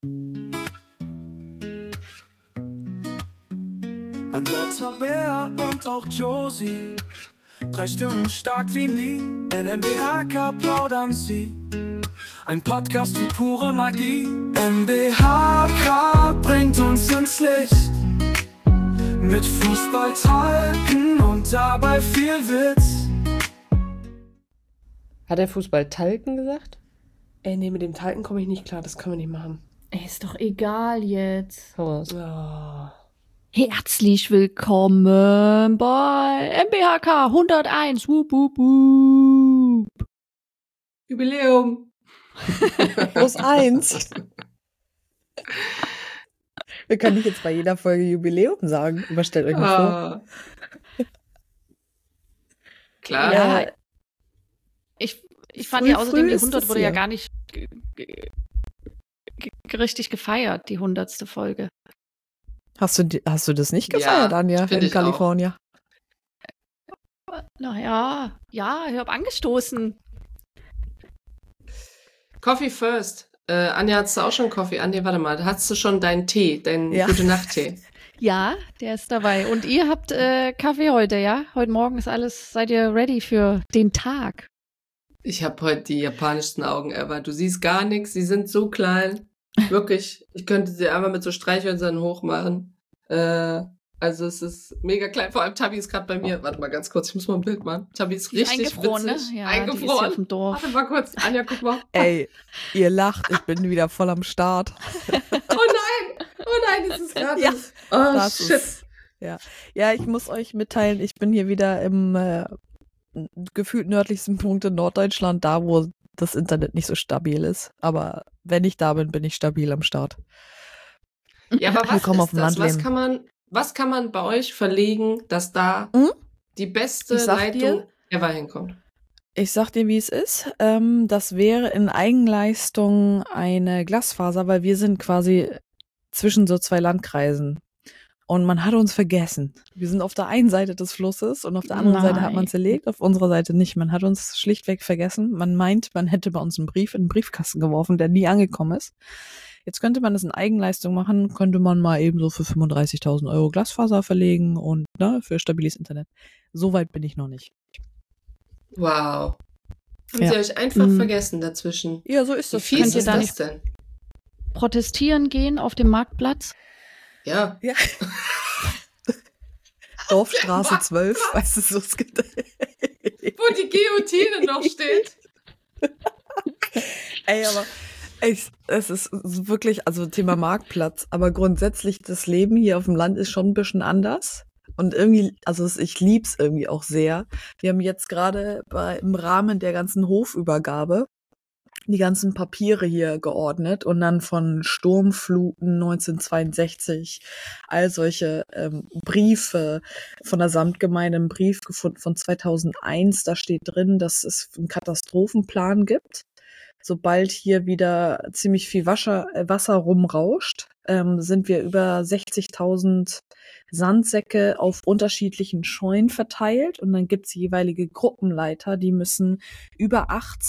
Ein Bär und auch Josie, 3 Stimmen stark wie nie. In MBHK plaudern sie, ein Podcast wie pure Magie. MBHK bringt uns ins Licht, mit Fußball talken und dabei viel Witz. Hat er Fußball talken gesagt? Ey, nee, mit dem Talken komme ich nicht klar, das können wir nicht machen. Ey, ist doch egal jetzt. Oh. Herzlich willkommen bei MBHK 101. Wup, wup, wup. Jubiläum. Plus 1. Wir können nicht jetzt bei jeder Folge Jubiläum sagen. Aber stellt euch mal vor. Klar. Ja, ich fand ja außerdem, die 100 wurde ja gar nicht richtig gefeiert, die 100. Folge. Hast du das nicht gefeiert, Anja, in Kalifornien? Naja, ich habe angestoßen. Coffee first. Anja, hattest du auch schon Coffee? Anja, warte mal, hattest du schon deinen Tee, deinen Gute-Nacht-Tee? Ja, der ist dabei. Und ihr habt Kaffee heute, ja? Heute Morgen ist alles, seid ihr ready für den Tag? Ich habe heute die japanischsten Augen ever. Du siehst gar nichts, sie sind so klein. Wirklich, ich könnte sie einfach mit so Streichhölzern hochmachen. Also es ist mega klein. Vor allem Tabi ist gerade bei mir. Warte mal ganz kurz, ich muss mal ein Bild machen. Tabi ist richtig eingefroren, witzig. Ne? Ja, eingefroren. Die ist hier auf dem Dorf. Warte mal kurz, Anja, guck mal. Ey, ihr lacht, ich bin wieder voll am Start. Oh nein, das ist gerade. Ja, oh das shit. ist, ja, ich muss euch mitteilen, ich bin hier wieder im gefühlt nördlichsten Punkt in Norddeutschland, da wo das Internet nicht so stabil ist. Aber wenn ich da bin, bin ich stabil am Start. Ja, aber was Willkommen auf ist dem das? Land Was kann man bei euch verlegen, dass da die beste Leitung ever hinkommt? Ich sag dir, wie es ist. Das wäre in Eigenleistung eine Glasfaser, weil wir sind quasi zwischen so 2 Landkreisen. Und man hat uns vergessen. Wir sind auf der einen Seite des Flusses und auf der anderen Seite hat man es erlegt, auf unserer Seite nicht. Man hat uns schlichtweg vergessen. Man meint, man hätte bei uns einen Brief in den Briefkasten geworfen, der nie angekommen ist. Jetzt könnte man das in Eigenleistung machen, könnte man mal eben so für 35.000 Euro Glasfaser verlegen und für stabiles Internet. So weit bin ich noch nicht. Wow. Haben sie euch einfach vergessen dazwischen? Ja, so ist das. Wie fies ist da das nicht denn? Protestieren gehen auf dem Marktplatz? Ja. Dorfstraße 12, weißt du, so es gibt. Wo die Guillotine noch steht. Ey, aber es ist wirklich, also Thema Marktplatz, aber grundsätzlich das Leben hier auf dem Land ist schon ein bisschen anders. Und irgendwie, also ich lieb's irgendwie auch sehr. Wir haben jetzt gerade im Rahmen der ganzen Hofübergabe die ganzen Papiere hier geordnet und dann von Sturmfluten 1962 all solche Briefe von der Samtgemeinde, einen Brief gefunden von 2001, da steht drin, dass es einen Katastrophenplan gibt. Sobald hier wieder ziemlich viel Wasser rumrauscht, sind wir über 60.000 Sandsäcke auf unterschiedlichen Scheunen verteilt und dann gibt's jeweilige Gruppenleiter, die müssen über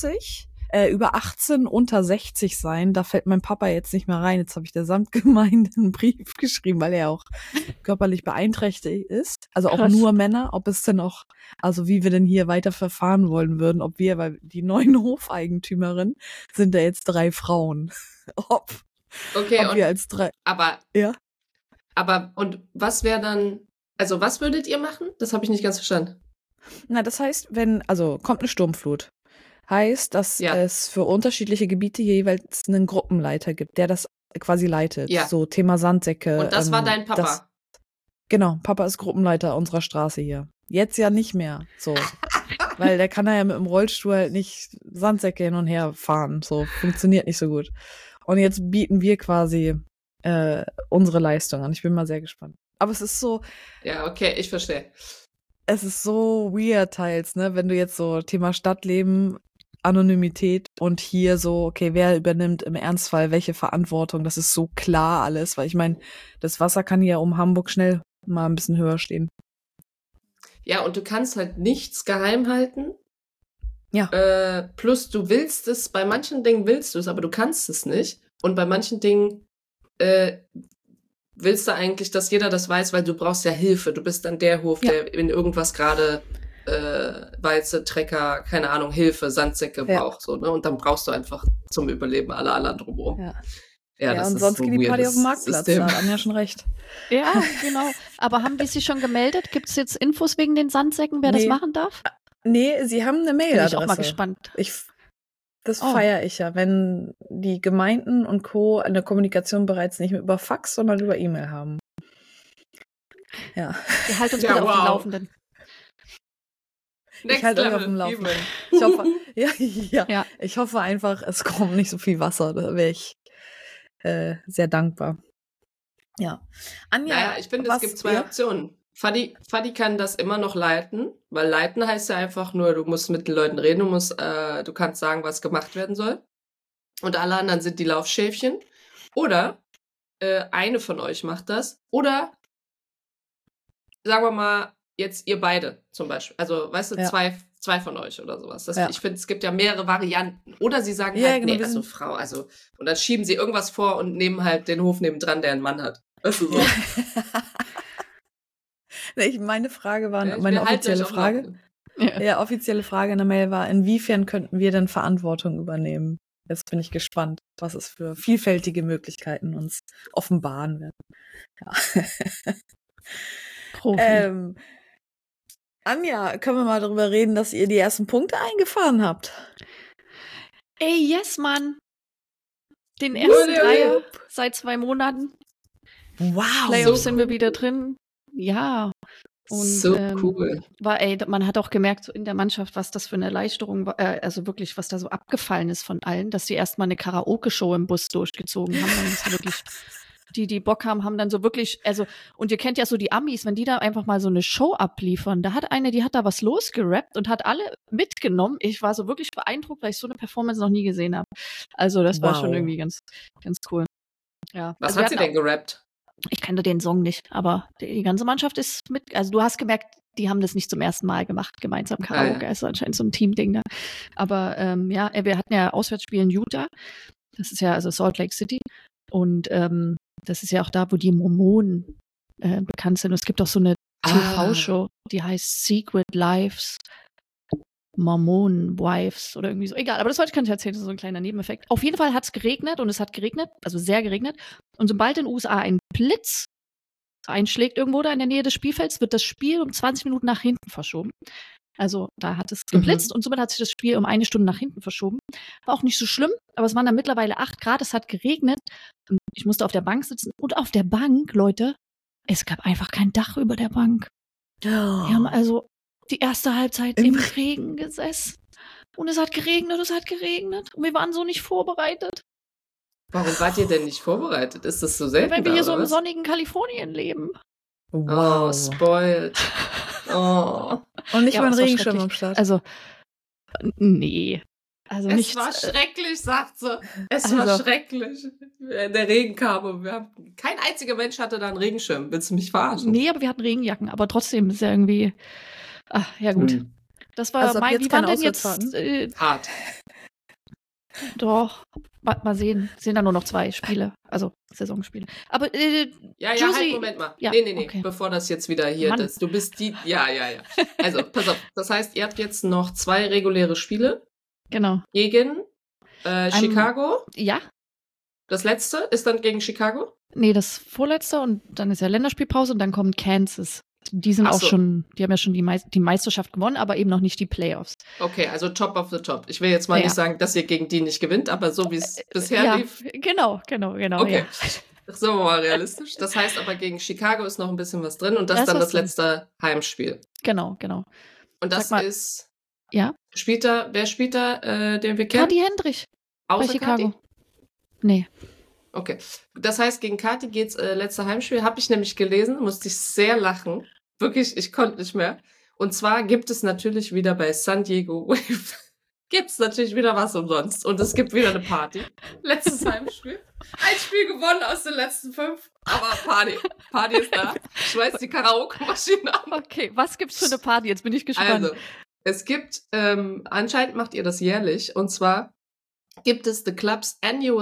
18 unter 60 sein. Da fällt mein Papa jetzt nicht mehr rein. Jetzt habe ich der Samtgemeinde einen Brief geschrieben, weil er auch körperlich beeinträchtigt ist. Also auch Krass. nur Männer, ob es denn auch, also wie wir denn hier weiter verfahren wollen würden, weil die neuen Hofeigentümerinnen sind da jetzt 3 Frauen. Ob wir als 3. Aber, ja. Aber, und was wäre dann, also was würdet ihr machen? Das habe ich nicht ganz verstanden. Na, das heißt, kommt eine Sturmflut. Heißt, dass es für unterschiedliche Gebiete jeweils einen Gruppenleiter gibt, der das quasi leitet. Ja. So Thema Sandsäcke. Und das war dein Papa? Genau, Papa ist Gruppenleiter unserer Straße hier. Jetzt ja nicht mehr, so. Weil der kann ja mit dem Rollstuhl halt nicht Sandsäcke hin und her fahren. So, funktioniert nicht so gut. Und jetzt bieten wir quasi unsere Leistung an. Ich bin mal sehr gespannt. Aber es ist so. Ja, okay, ich verstehe. Es ist so weird teils, ne? Wenn du jetzt so Thema Stadtleben, Anonymität und hier so, okay, wer übernimmt im Ernstfall welche Verantwortung? Das ist so klar alles, weil ich meine, das Wasser kann ja um Hamburg schnell mal ein bisschen höher stehen. Ja, und du kannst halt nichts geheim halten. Ja. Plus du willst es, bei manchen Dingen willst du es, aber du kannst es nicht. Und bei manchen Dingen willst du eigentlich, dass jeder das weiß, weil du brauchst ja Hilfe. Du bist dann der Hof, der in irgendwas gerade Walze, Trecker, keine Ahnung, Hilfe, Sandsäcke braucht. So, ne? Und dann brauchst du einfach zum Überleben alle anderen drumherum. Ja, das und ist sonst so geht die Party weirdes auf dem Marktplatz. System. Da hat Anja schon recht. Ja, genau. Aber haben die sich schon gemeldet? Gibt es jetzt Infos wegen den Sandsäcken, wer das machen darf? Nee, sie haben eine Bin Mailadresse. ich auch mal gespannt. Das feiere ich ja, wenn die Gemeinden und Co. eine Kommunikation bereits nicht mehr über Fax, sondern über E-Mail haben. Ja. Wir halten uns bitte auf dem Laufenden. Ich halte euch auf dem Laufenden. Ich hoffe, ja. Ich hoffe einfach, es kommt nicht so viel Wasser. Da wäre ich sehr dankbar. Ja. Anja, naja, ich finde, es gibt zwei Optionen. Fadi kann das immer noch leiten, weil leiten heißt ja einfach nur, du musst mit den Leuten reden, du kannst sagen, was gemacht werden soll. Und alle anderen sind die Laufschäfchen. Oder eine von euch macht das. Oder sagen wir mal, jetzt ihr beide zum Beispiel. Also, weißt du, zwei von euch oder sowas. Ich finde, es gibt ja mehrere Varianten. Oder sie sagen halt, genau, nee, also Frau, also, und dann schieben sie irgendwas vor und nehmen halt den Hof nebendran, der einen Mann hat. Weißt du, so. Meine Frage war, meine offizielle Frage. Ja, offizielle Frage in der Mail war, inwiefern könnten wir denn Verantwortung übernehmen? Jetzt bin ich gespannt, was es für vielfältige Möglichkeiten uns offenbaren werden. Ja. Anja, können wir mal darüber reden, dass ihr die ersten Punkte eingefahren habt? Ey, yes, Mann. Den ersten Dreier seit 2 Monaten. Wow. Playoffs sind wir wieder drin. Ja. Und, so cool. Man hat auch gemerkt, so in der Mannschaft, was das für eine Erleichterung war, also wirklich, was da so abgefallen ist von allen, dass die erstmal eine Karaoke-Show im Bus durchgezogen haben. Und das wirklich, die Bock haben dann so wirklich, also, und ihr kennt ja so die Amis, wenn die da einfach mal so eine Show abliefern, da hat eine, die hat da was losgerappt und hat alle mitgenommen. Ich war so wirklich beeindruckt, weil ich so eine Performance noch nie gesehen habe. Also das war schon irgendwie ganz, ganz cool. Ja. Was hat sie denn gerappt? Ich kannte den Song nicht, aber die ganze Mannschaft ist mit, also du hast gemerkt, die haben das nicht zum ersten Mal gemacht, gemeinsam Karaoke, ist anscheinend so ein Team-Ding da. Aber wir hatten ja Auswärtsspiel in Utah, das ist ja also Salt Lake City und das ist ja auch da, wo die Mormonen bekannt sind. Und es gibt auch so eine TV-Show, die heißt Secret Lives Mormon Wives oder irgendwie so. Egal, aber das wollte ich gar nicht erzählen, das ist so ein kleiner Nebeneffekt. Auf jeden Fall hat es geregnet und es hat geregnet, also sehr geregnet. Und sobald in den USA ein Blitz einschlägt irgendwo da in der Nähe des Spielfelds, wird das Spiel um 20 Minuten nach hinten verschoben. Also da hat es geblitzt und somit hat sich das Spiel um 1 Stunde nach hinten verschoben. War auch nicht so schlimm, aber es waren dann mittlerweile 8 Grad, es hat geregnet und ich musste auf der Bank sitzen. Und auf der Bank, Leute, es gab einfach kein Dach über der Bank. Wir haben also die erste Halbzeit im Regen gesessen. Und es hat geregnet, Und wir waren so nicht vorbereitet. Warum wart ihr denn nicht vorbereitet? Ist das so selten? Weil wir hier so im sonnigen Kalifornien leben. Wow. Oh, spoiled. Oh. Und nicht mal ein Regenschirm am Start. Also, nee. Also es war schrecklich, sagt sie. Es war schrecklich. Der Regen kam und kein einziger Mensch hatte da einen Regenschirm. Willst du mich verarschen? Nee, aber wir hatten Regenjacken. Aber trotzdem ist ja irgendwie... Ach, ja gut. Das war also wie waren denn jetzt... hart. Doch. Mal sehen. Es sind da nur noch 2 Spiele. Also Saisonspiele. Aber halt, Moment mal. Ja, nee. Okay. Bevor das jetzt wieder hier ist. Du bist die... Ja. Also, pass auf. Das heißt, ihr habt jetzt noch 2 reguläre Spiele. Genau. Gegen Chicago. Ja. Das letzte ist dann gegen Chicago? Nee, das vorletzte und dann ist ja Länderspielpause und dann kommt Kansas. Die sind auch schon, die haben ja schon die Meisterschaft gewonnen, aber eben noch nicht die Playoffs. Okay, also top of the top. Ich will jetzt mal nicht sagen, dass ihr gegen die nicht gewinnt, aber so wie es bisher lief. Genau. Okay, sagen wir mal realistisch. Das heißt aber, gegen Chicago ist noch ein bisschen was drin und das ist dann das letzte Heimspiel. Genau. Und das ist... Ja. Wer spielt da, den wir kennen? Kati Hendrich. Außer bei Chicago. Kati? Nee. Okay. Das heißt, gegen Kati geht's letzte Heimspiel. Habe ich nämlich gelesen, musste ich sehr lachen. Wirklich, ich konnte nicht mehr. Und zwar gibt es natürlich wieder bei San Diego Wave gibt's natürlich wieder was umsonst. Und es gibt wieder eine Party. Letztes Heimspiel. Ein Spiel gewonnen aus den letzten 5. Aber Party. Party ist da. Schmeißt die Karaoke-Maschine an. Okay, was gibt's für eine Party? Jetzt bin ich gespannt. Also, es gibt, anscheinend macht ihr das jährlich. Und zwar gibt es The Club's Annual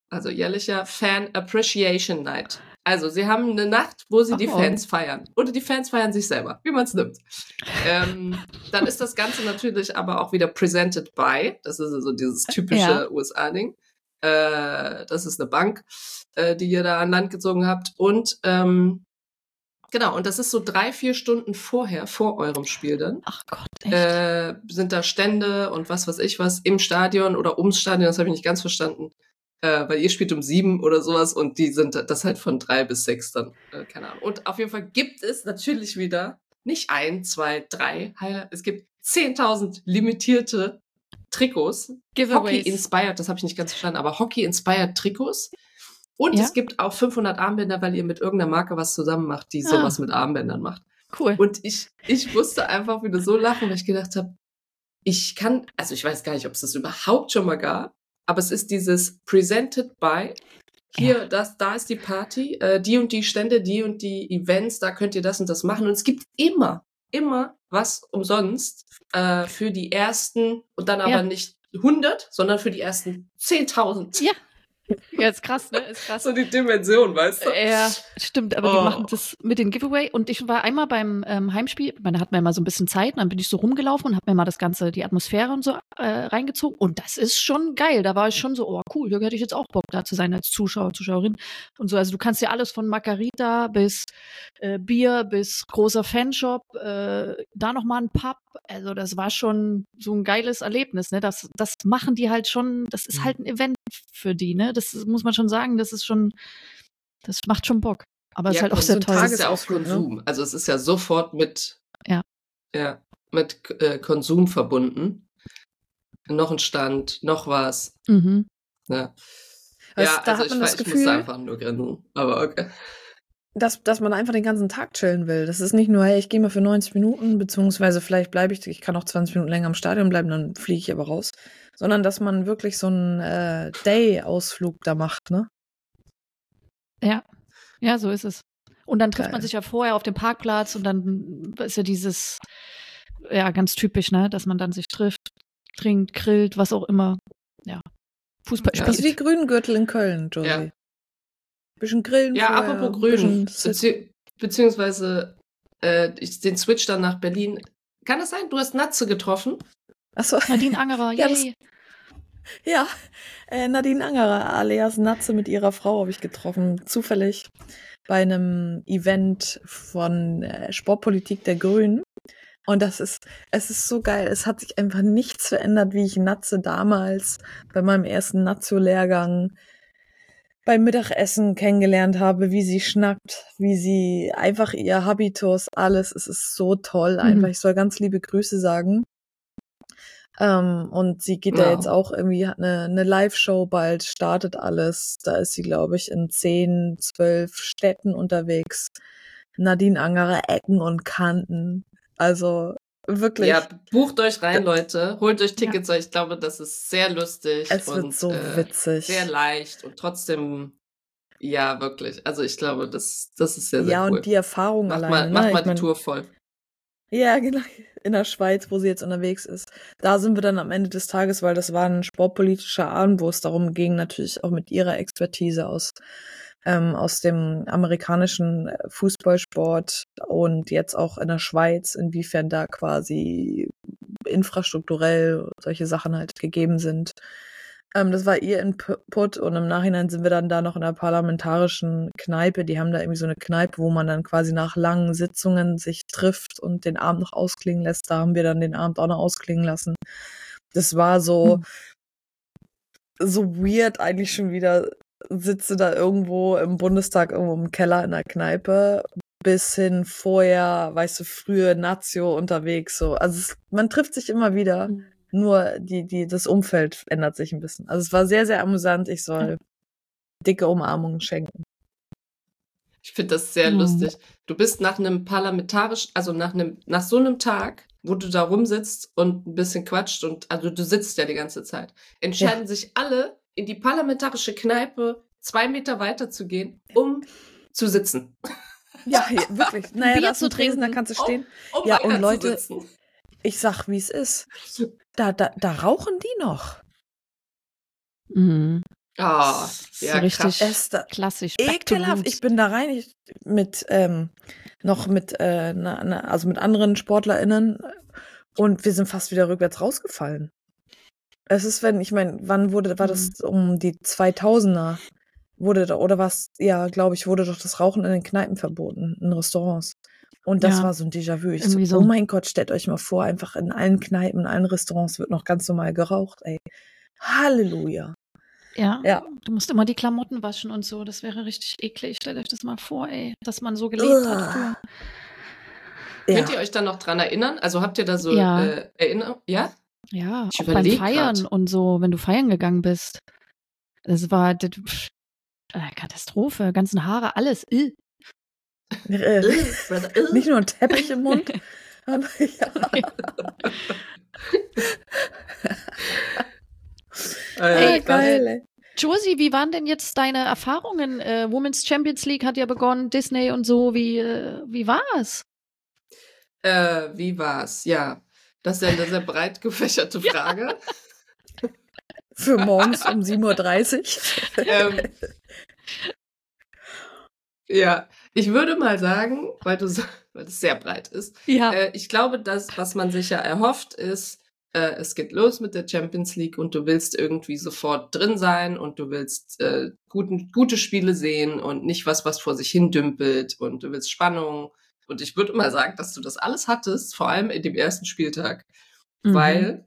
also jährlicher Fan Appreciation Night. Also sie haben eine Nacht, wo sie die Fans feiern. Oder die Fans feiern sich selber, wie man es nimmt. Dann ist das Ganze natürlich aber auch wieder presented by. Das ist so dieses typische USA-Ding. Das ist eine Bank, die ihr da an Land gezogen habt. Und genau, und das ist so 3-4 Stunden vorher, vor eurem Spiel dann. Ach Gott, echt? Sind da Stände und was weiß ich was im Stadion oder ums Stadion, das habe ich nicht ganz verstanden. Weil ihr spielt um 7 oder sowas und die sind das halt von 3 bis 6 dann, keine Ahnung. Und auf jeden Fall gibt es natürlich wieder nicht 1, 2, 3 Highlights. Es gibt 10.000 limitierte Trikots. Giveaways. Hockey-inspired, das habe ich nicht ganz verstanden, aber Hockey-inspired Trikots. Und es gibt auch 500 Armbänder, weil ihr mit irgendeiner Marke was zusammen macht, die sowas mit Armbändern macht. Cool. Und ich musste einfach wieder so lachen, weil ich gedacht habe, ich weiß gar nicht, ob es das überhaupt schon mal gab, aber es ist dieses presented by, hier, da ist die Party, die und die Stände, die und die Events, da könnt ihr das und das machen. Und es gibt immer was umsonst für die ersten, und dann aber nicht 100, sondern für die ersten 10.000. Ja. Ja, ist krass, ne? Ist krass. So die Dimension, weißt du? Ja, stimmt, aber die machen das mit den Giveaway. Und ich war einmal beim Heimspiel, da hatten wir mal so ein bisschen Zeit, und dann bin ich so rumgelaufen und habe mir mal das Ganze, die Atmosphäre und so reingezogen. Und das ist schon geil. Da war ich schon so, oh cool, da hätte ich jetzt auch Bock da zu sein als Zuschauer, Zuschauerin. Und so, also du kannst ja alles von Margarita bis Bier bis großer Fanshop, da nochmal ein Pub. Also das war schon so ein geiles Erlebnis, ne? Das machen die halt schon, das ist halt ein Event für die, ne? Das muss man schon sagen, das macht schon Bock. Aber es ist halt auch sehr teuer. Das ist ja auch Konsum. Ne? Also es ist ja sofort mit Konsum verbunden. Noch ein Stand, noch was. Mhm. Ja, also ich musste einfach nur grinsen. Aber okay. Dass man einfach den ganzen Tag chillen will. Das ist nicht nur, hey, ich gehe mal für 90 Minuten, beziehungsweise vielleicht bleibe ich kann auch 20 Minuten länger im Stadion bleiben, dann fliege ich aber raus. Sondern dass man wirklich so einen Day-Ausflug da macht, ne? Ja, so ist es. Und dann trifft man sich ja vorher auf dem Parkplatz und dann ist ja dieses, ganz typisch, ne, dass man dann sich trifft, trinkt, grillt, was auch immer. Ja, Fußball spielt. Das ist wie Grüngürtel in Köln, Josie. Ja. Bisschen grillen. Ja, apropos Grün, beziehungsweise den Switch dann nach Berlin. Kann das sein? Du hast Natze getroffen? Achso. Nadine Angerer, yay. Nadine Angerer, alias Natze, mit ihrer Frau habe ich getroffen, zufällig bei einem Event von Sportpolitik der Grünen. Und es ist so geil. Es hat sich einfach nichts verändert, wie ich Natze damals bei meinem ersten Nazio-Lehrgang beim Mittagessen kennengelernt habe, wie sie schnackt, wie sie einfach ihr Habitus, alles. Es ist so toll einfach. Ich soll ganz liebe Grüße sagen. Und sie geht ja jetzt auch irgendwie, hat eine Live-Show bald, startet alles. Da ist sie, glaube ich, in 10, 12 Städten unterwegs. Nadine Angerer, Ecken und Kanten. Also wirklich. Ja, bucht euch rein, Leute. Holt euch Tickets. Ich glaube, das ist sehr lustig. Es wird so witzig. Sehr leicht und trotzdem, ja, wirklich. Also ich glaube, das ist sehr, sehr cool. Ja, und die Erfahrung allein. Mach mal die Tour voll. Ja, genau. In der Schweiz, wo sie jetzt unterwegs ist. Da sind wir dann am Ende des Tages, weil das war ein sportpolitischer Abend, wo es darum ging, natürlich auch mit ihrer Expertise aus dem amerikanischen Fußballsport und jetzt auch in der Schweiz, inwiefern da quasi infrastrukturell solche Sachen halt gegeben sind. Das war ihr Input und im Nachhinein sind wir dann da noch in der parlamentarischen Kneipe. Die haben da irgendwie so eine Kneipe, wo man dann quasi nach langen Sitzungen sich trifft und den Abend noch ausklingen lässt. Da haben wir dann den Abend auch noch ausklingen lassen. Das war so weird eigentlich schon wieder. Sitze da irgendwo im Bundestag, irgendwo im Keller in der Kneipe, bis hin vorher, weißt du, früher Nazio unterwegs. So. Also man trifft sich immer wieder. Nur das Umfeld ändert sich ein bisschen. Also es war sehr, sehr amüsant. Ich soll dicke Umarmungen schenken. Ich finde das sehr lustig. Du bist nach einem nach so einem Tag, wo du da rumsitzt und ein bisschen quatscht also du sitzt ja die ganze Zeit, entscheiden sich alle, in die parlamentarische Kneipe 2 Meter weiter zu gehen, um zu sitzen. Ja, wirklich. Naja, da ist ein Tresen, da kannst du stehen. Ja, und Leute, ich sag, wie es ist. Da rauchen die noch. Mhm. Ah, So ja, richtig krass. klassisch. Back to Ekelhaft. roots. Ich bin da rein mit also mit anderen SportlerInnen und wir sind fast wieder rückwärts rausgefallen. Es ist, wann war das um die 2000er? Oder was, ja, glaube ich, wurde doch das Rauchen in den Kneipen verboten, in Restaurants. Und das Ja, war so ein Déjà-vu. Ich irgendwie so. oh mein Gott, stellt euch mal vor, einfach in allen Kneipen, in allen Restaurants wird noch ganz normal geraucht, ey. Halleluja. Ja, Ja. du musst immer die Klamotten waschen und so. Das wäre richtig eklig. Stellt euch das mal vor, ey, dass man so gelebt hat früher. Könnt ihr euch dann noch dran erinnern? Also habt ihr da so Ja. Erinnerungen? Ja? Ja, Ich auch beim überleg Feiern grad. und so, wenn du feiern gegangen bist. Das war Katastrophe, ganzen Haare, alles. Nicht nur ein Teppich im Mund. Aber ja. Ey, geil, ey. Josie, wie waren denn jetzt deine Erfahrungen? Women's Champions League hat ja begonnen, Disney und so. Wie war's? Wie war's? Ja, das ist ja eine sehr breit gefächerte Frage. Für morgens um 7:30 Uhr. Ja, ich würde mal sagen, weil es sehr breit ist, Ja. ich glaube, das, was man sich ja erhofft, ist, es geht los mit der Champions League und du willst irgendwie sofort drin sein und du willst gute Spiele sehen und nicht was vor sich hin dümpelt und du willst Spannung. Und ich würde mal sagen, dass du das alles hattest, vor allem in dem ersten Spieltag, weil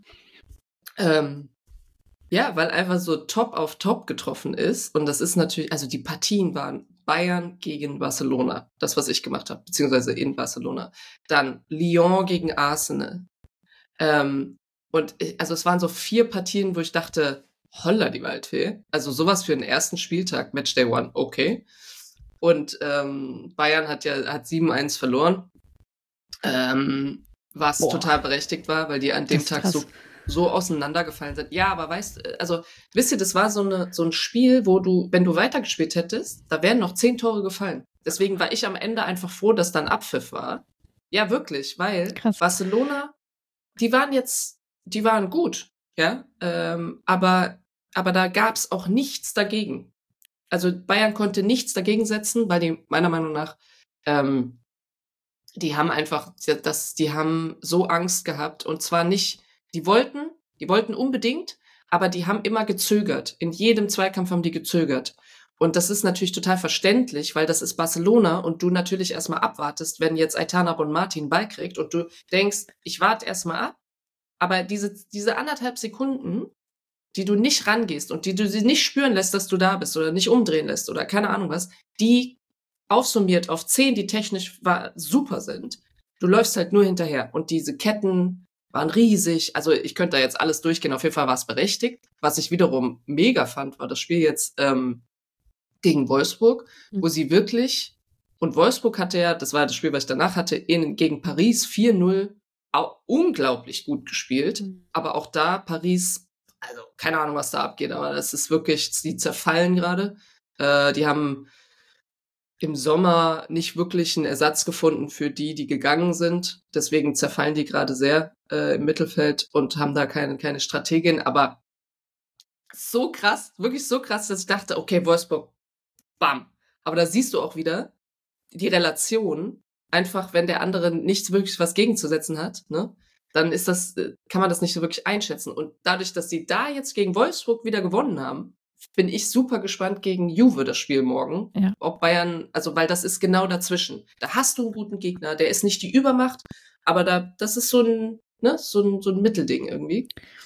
einfach so Top auf Top getroffen ist. Und das ist natürlich, also die Partien waren Bayern gegen Barcelona, das, was ich gemacht habe, beziehungsweise in Barcelona. Dann Lyon gegen Arsenal. Also es waren so 4 Partien, wo ich dachte, holla die Waldfee. Also sowas für den ersten Spieltag, Matchday 1, okay. Und Bayern hat 7-1 verloren, was total berechtigt war, weil die an dem Tag so auseinandergefallen sind. Ja, aber wisst ihr, das war so ein Spiel, wo wenn du weitergespielt hättest, da wären noch 10 Tore gefallen. Deswegen war ich am Ende einfach froh, dass dann Abpfiff war. Ja, wirklich, weil Barcelona, die waren gut, ja, aber da gab's auch nichts dagegen. Also Bayern konnte nichts dagegen setzen, weil die meiner Meinung nach die haben so Angst gehabt und zwar nicht, die wollten unbedingt, aber die haben immer gezögert. In jedem Zweikampf haben die gezögert. Und das ist natürlich total verständlich, weil das ist Barcelona und du natürlich erstmal abwartest, wenn jetzt Aitana Bonmatí einen Ball kriegt und du denkst, ich warte erstmal ab, aber diese 1,5 Sekunden, die du nicht rangehst und die du sie nicht spüren lässt, dass du da bist oder nicht umdrehen lässt oder keine Ahnung was, die aufsummiert auf 10, die technisch super sind. Du läufst halt nur hinterher und diese Ketten waren riesig. Also ich könnte da jetzt alles durchgehen. Auf jeden Fall war es berechtigt. Was ich wiederum mega fand, war das Spiel jetzt gegen Wolfsburg, wo sie wirklich, und Wolfsburg hatte ja, das war das Spiel, was ich danach hatte, gegen Paris 4-0 auch unglaublich gut gespielt. Aber auch da Paris, also keine Ahnung, was da abgeht, aber das ist wirklich, die zerfallen gerade. Die haben im Sommer nicht wirklich einen Ersatz gefunden für die gegangen sind. Deswegen zerfallen die gerade sehr im Mittelfeld und haben da keine Strategin. Aber so krass, wirklich so krass, dass ich dachte, okay, Wolfsburg, bam. Aber da siehst du auch wieder die Relation. Einfach, wenn der andere nichts wirklich was gegenzusetzen hat, ne, dann kann man das nicht so wirklich einschätzen. Und dadurch, dass sie da jetzt gegen Wolfsburg wieder gewonnen haben, bin ich super gespannt gegen Juve, das Spiel morgen. Ja. Ob Bayern, also weil das ist genau dazwischen. Da hast du einen guten Gegner, der ist nicht die Übermacht, aber das ist so ein Mittelding irgendwie.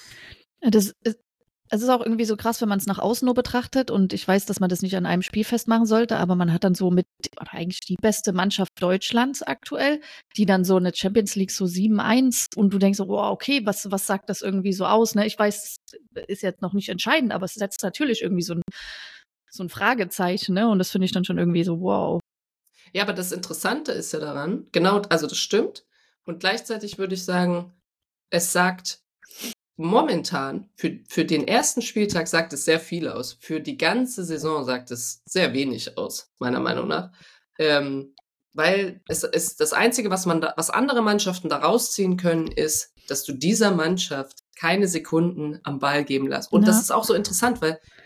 Es ist auch irgendwie so krass, wenn man es nach außen nur betrachtet und ich weiß, dass man das nicht an einem Spiel festmachen sollte, aber man hat dann so oder eigentlich die beste Mannschaft Deutschlands aktuell, die dann so eine Champions League so 7-1 und du denkst so, wow, okay, was sagt das irgendwie so aus, ne? Ich weiß, ist jetzt noch nicht entscheidend, aber es setzt natürlich irgendwie so ein Fragezeichen, ne? Und das finde ich dann schon irgendwie so, wow. Ja, aber das Interessante ist ja daran, genau, also das stimmt und gleichzeitig würde ich sagen, es sagt momentan, für den ersten Spieltag sagt es sehr viel aus. Für die ganze Saison sagt es sehr wenig aus, meiner Meinung nach. Weil es ist das Einzige, was andere Mannschaften da rausziehen können, ist, dass du dieser Mannschaft keine Sekunden am Ball geben lässt. Und das ist auch so interessant, weil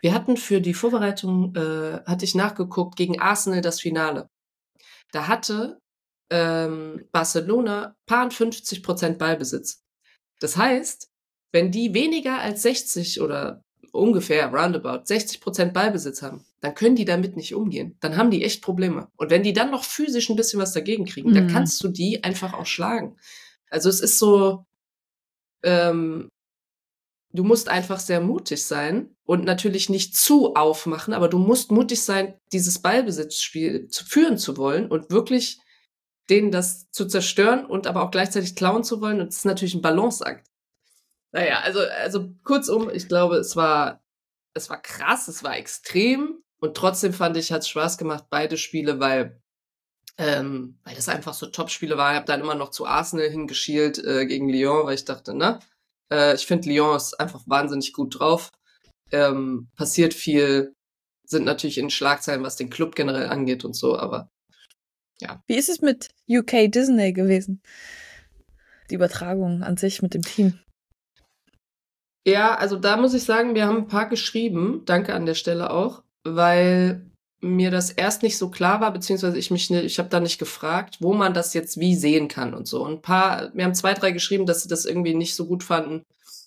Wir hatten für die Vorbereitung, hatte ich nachgeguckt, gegen Arsenal das Finale. Da hatte Barcelona 50% Ballbesitz. Das heißt, wenn die weniger als 60 oder ungefähr roundabout 60% Ballbesitz haben, dann können die damit nicht umgehen. Dann haben die echt Probleme. Und wenn die dann noch physisch ein bisschen was dagegen kriegen, dann kannst du die einfach auch schlagen. Also es ist so, du musst einfach sehr mutig sein und natürlich nicht zu aufmachen, aber du musst mutig sein, dieses Ballbesitzspiel führen zu wollen und wirklich denen das zu zerstören und aber auch gleichzeitig klauen zu wollen. Und das ist natürlich ein Balanceakt. Naja, also kurzum, ich glaube, es war krass, es war extrem und trotzdem fand ich, hat es Spaß gemacht, beide Spiele, weil das einfach so Top-Spiele waren. Ich habe dann immer noch zu Arsenal hingeschielt gegen Lyon, weil ich dachte, ich finde, Lyon ist einfach wahnsinnig gut drauf. Passiert viel, sind natürlich in Schlagzeilen, was den Club generell angeht und so, aber ja. Wie ist es mit UK Disney gewesen? Die Übertragung an sich mit dem Team. Ja, also da muss ich sagen, wir haben ein paar geschrieben, danke an der Stelle auch, weil mir das erst nicht so klar war, beziehungsweise ich habe da nicht gefragt, wo man das jetzt wie sehen kann und so. Und wir haben 2, 3 geschrieben, dass sie das irgendwie nicht so gut fanden,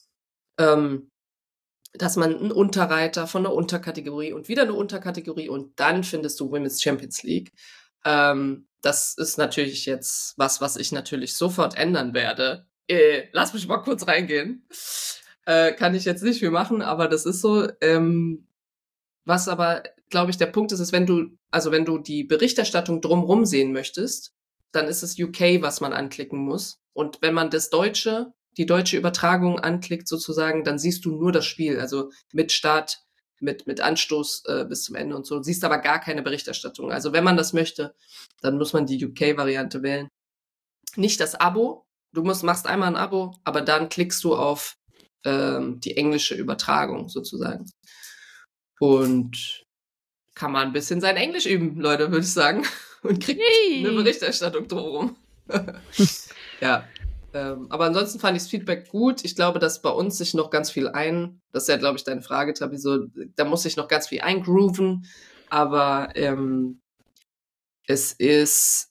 dass man einen Unterreiter von einer Unterkategorie und wieder eine Unterkategorie und dann findest du Women's Champions League. Das ist natürlich jetzt was ich natürlich sofort ändern werde. Lass mich mal kurz reingehen. Kann ich jetzt nicht viel machen, aber das ist so. Was aber, glaube ich, der Punkt ist, wenn du die Berichterstattung drumrum sehen möchtest, dann ist es UK, was man anklicken muss. Und wenn man die deutsche Übertragung anklickt sozusagen, dann siehst du nur das Spiel, also mit Start, mit Anstoß bis zum Ende und so. Siehst aber gar keine Berichterstattung. Also wenn man das möchte, dann muss man die UK-Variante wählen. Nicht das Abo. Du machst einmal ein Abo, aber dann klickst du auf die englische Übertragung sozusagen. Und kann man ein bisschen sein Englisch üben, Leute, würde ich sagen. Und kriegt eine Berichterstattung drumherum. Ja. Aber ansonsten fand ich das Feedback gut. Ich glaube, dass bei uns sich noch ganz viel das ist ja, glaube ich, deine Frage, Tabi, so, da muss sich noch ganz viel eingrooven. Aber es ist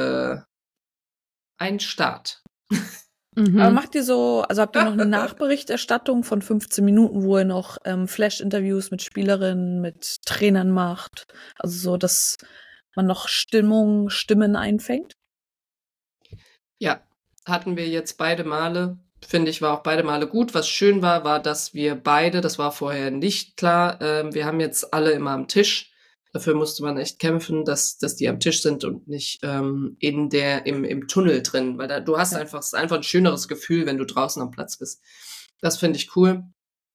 ein Start. Aber habt ihr noch eine Nachberichterstattung von 15 Minuten, wo ihr noch Flash-Interviews mit Spielerinnen, mit Trainern macht? Also so, dass man noch Stimmen einfängt? Ja, hatten wir jetzt beide Male. Finde ich, war auch beide Male gut. Was schön war, dass wir beide, das war vorher nicht klar, wir haben jetzt alle immer am Tisch. Dafür musste man echt kämpfen, dass die am Tisch sind und nicht im Tunnel drin, weil du hast es ist einfach ein schöneres Gefühl, wenn du draußen am Platz bist. Das finde ich cool.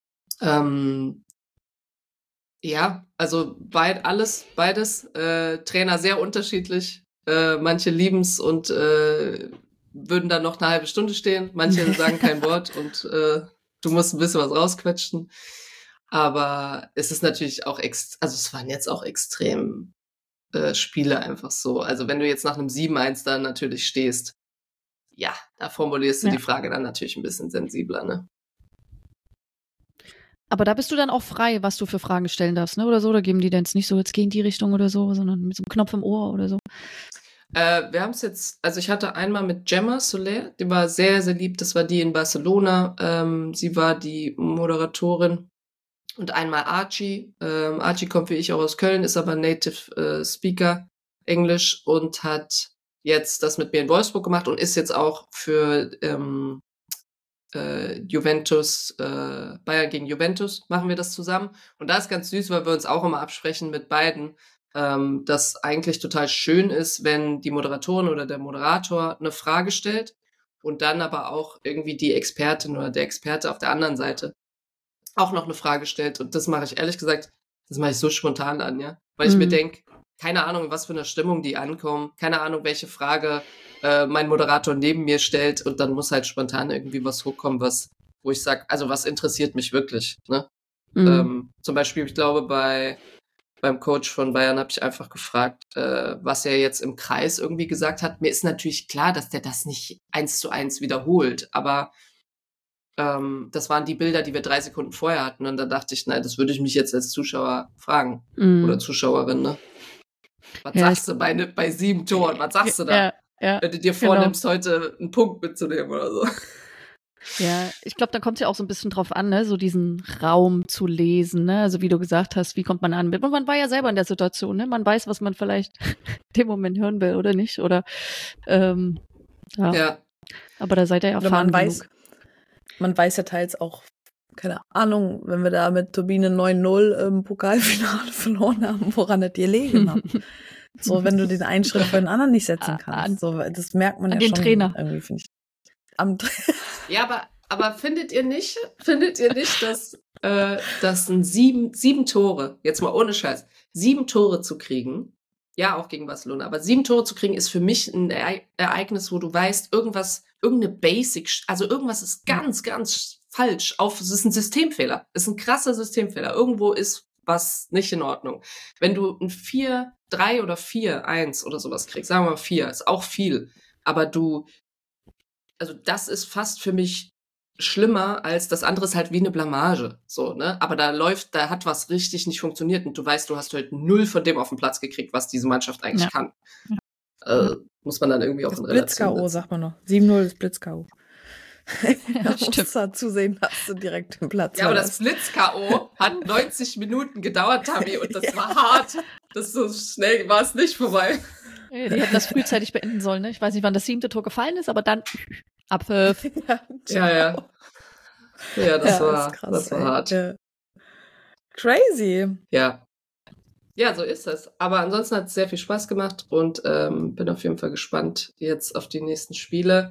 Ja, also beides. Trainer sehr unterschiedlich. Manche lieben's und würden dann noch eine halbe Stunde stehen. Manche sagen kein Wort und du musst ein bisschen was rausquetschen. Aber es ist natürlich auch es waren jetzt auch extrem Spiele einfach so. Also wenn du jetzt nach einem 7-1 dann natürlich stehst, ja, da formulierst du die Frage dann natürlich ein bisschen sensibler, ne? Aber da bist du dann auch frei, was du für Fragen stellen darfst, ne? Oder so? Oder geben die dann jetzt nicht so, jetzt geh in die Richtung oder so, sondern mit so einem Knopf im Ohr oder so? Wir haben es jetzt, also ich hatte einmal mit Gemma Soler, die war sehr, sehr lieb, das war die in Barcelona, sie war die Moderatorin. Und einmal Archie. Archie kommt wie ich auch aus Köln, ist aber Native Speaker Englisch und hat jetzt das mit mir in Wolfsburg gemacht und ist jetzt auch für Juventus, Bayern gegen Juventus, machen wir das zusammen. Und da ist ganz süß, weil wir uns auch immer absprechen mit beiden, dass eigentlich total schön ist, wenn die Moderatorin oder der Moderator eine Frage stellt und dann aber auch irgendwie die Expertin oder der Experte auf der anderen Seite auch noch eine Frage stellt. Und das mache ich ehrlich gesagt, das mache ich so spontan an, ja. Weil ich mir denke, keine Ahnung, was für eine Stimmung die ankommen, keine Ahnung, welche Frage mein Moderator neben mir stellt und dann muss halt spontan irgendwie was hochkommen, wo ich sage, also was interessiert mich wirklich, ne? Zum Beispiel, ich glaube, beim Coach von Bayern habe ich einfach gefragt, was er jetzt im Kreis irgendwie gesagt hat. Mir ist natürlich klar, dass der das nicht 1:1 wiederholt, aber Das waren die Bilder, die wir 3 Sekunden vorher hatten. Und dann dachte ich, nein, das würde ich mich jetzt als Zuschauer fragen. Oder Zuschauerin, ne? Was sagst du bei 7 Toren? Was sagst du da? Wenn du dir vornimmst, heute einen Punkt mitzunehmen oder so. Ja, ich glaube, da kommt es ja auch so ein bisschen drauf an, ne, so diesen Raum zu lesen, ne, also wie du gesagt hast, wie kommt man an? Und man war ja selber in der Situation, ne, man weiß, was man vielleicht in dem Moment hören will oder nicht, oder, ja. Aber da seid ihr ja erfahren genug. Man weiß ja teils auch, keine Ahnung, wenn wir da mit Turbine 9-0 im Pokalfinale verloren haben, woran das gelegen hat. So, wenn du den einen Schritt für den anderen nicht setzen kannst. So, das merkt man ja schon. Trainer. Irgendwie, finde ich. Ja, aber findet ihr nicht, dass das ein 7 Tore, jetzt mal ohne Scheiß, 7 Tore zu kriegen, ja, auch gegen Barcelona, aber 7 Tore zu kriegen ist für mich ein Ereignis, wo du weißt, irgendeine Basic, also irgendwas ist ganz, ganz falsch. Es ist ein Systemfehler. Es ist ein krasser Systemfehler. Irgendwo ist was nicht in Ordnung. Wenn du ein 4-3 oder 4-1 oder sowas kriegst, sagen wir mal 4, ist auch viel, aber also das ist fast für mich schlimmer als das andere, ist halt wie eine Blamage, so, ne? Aber da hat was richtig nicht funktioniert und du weißt, du hast halt 0 von dem auf den Platz gekriegt, was diese Mannschaft eigentlich kann. Muss man dann irgendwie auch in Relation Blitz-K.O. sagt man noch. 7-0 ist Blitz-K.O. Ja, stimmt. Da zusehen, dass du direkt den Platz Ja, aber das Blitz-K.O. hat 90 Minuten gedauert, Tabi, und das war hart. Das so schnell war es nicht vorbei. Die hätten das frühzeitig beenden sollen, ne? Ich weiß nicht, wann das 7. Tor gefallen ist, aber dann Abpfiff. Ja, das war krass, das war hart. Ja. Crazy. Ja. Ja, so ist das. Aber ansonsten hat es sehr viel Spaß gemacht und bin auf jeden Fall gespannt jetzt auf die nächsten Spiele,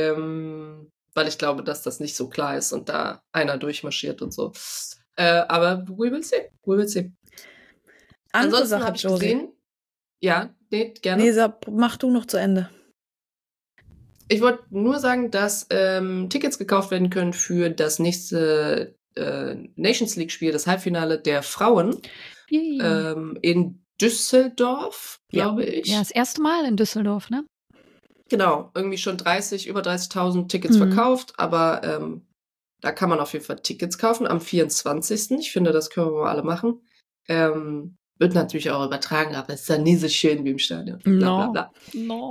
weil ich glaube, dass das nicht so klar ist und da einer durchmarschiert und so. Aber we will see. Andere Ansonsten Sache, habe ich Josie. gesehen. Ja, nee, gerne. Nee, mach du noch zu Ende. Ich wollte nur sagen, dass Tickets gekauft werden können für das nächste Nations League-Spiel, das Halbfinale der Frauen in Düsseldorf, glaube ich. Ja, das erste Mal in Düsseldorf, ne? Genau, irgendwie schon über 30.000 Tickets verkauft, aber da kann man auf jeden Fall Tickets kaufen am 24. Ich finde, das können wir mal alle machen. Wird natürlich auch übertragen, aber es ist dann nie so schön wie im Stadion. Bla, bla, bla. No.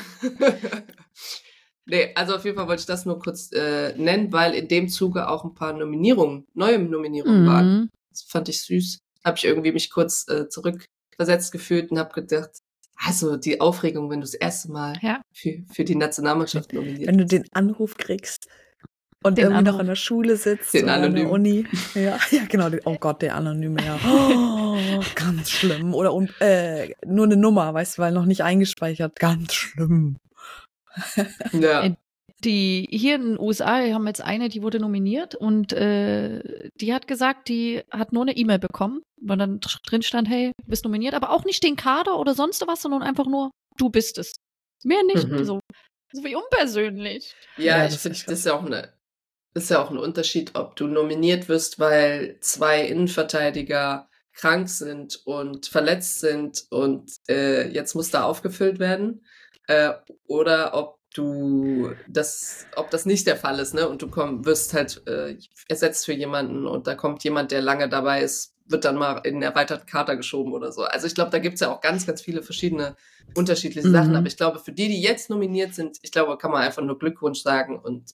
Nee, also auf jeden Fall wollte ich das nur kurz nennen, weil in dem Zuge auch ein paar neue Nominierungen waren. Das fand ich süß. Habe ich irgendwie mich kurz zurückversetzt gefühlt und habe gedacht, also die Aufregung, wenn du das erste Mal für die Nationalmannschaft nominiert. Wenn du den Anruf kriegst und irgendwie noch in der Schule sitzt oder an der Uni. Ja, genau. Oh Gott, der Anonyme, ja. Oh, ganz schlimm. Oder nur eine Nummer, weißt du, weil noch nicht eingespeichert. Ganz schlimm. Ja. Die hier in den USA haben jetzt eine, die wurde nominiert und die hat gesagt, die hat nur eine E-Mail bekommen, weil dann drin stand, hey, du bist nominiert, aber auch nicht den Kader oder sonst was, sondern einfach nur, du bist es. Mehr nicht. So wie unpersönlich. Ja, ich finde, das ist ja auch ein Unterschied, ob du nominiert wirst, weil 2 Innenverteidiger krank sind und verletzt sind und jetzt muss da aufgefüllt werden. Oder ob das nicht der Fall ist, ne? Und du wirst halt ersetzt für jemanden und da kommt jemand, der lange dabei ist, wird dann mal in den erweiterten Kader geschoben oder so. Also ich glaube, da gibt's ja auch ganz, ganz viele verschiedene unterschiedliche Sachen. Aber ich glaube, für die jetzt nominiert sind, ich glaube, kann man einfach nur Glückwunsch sagen und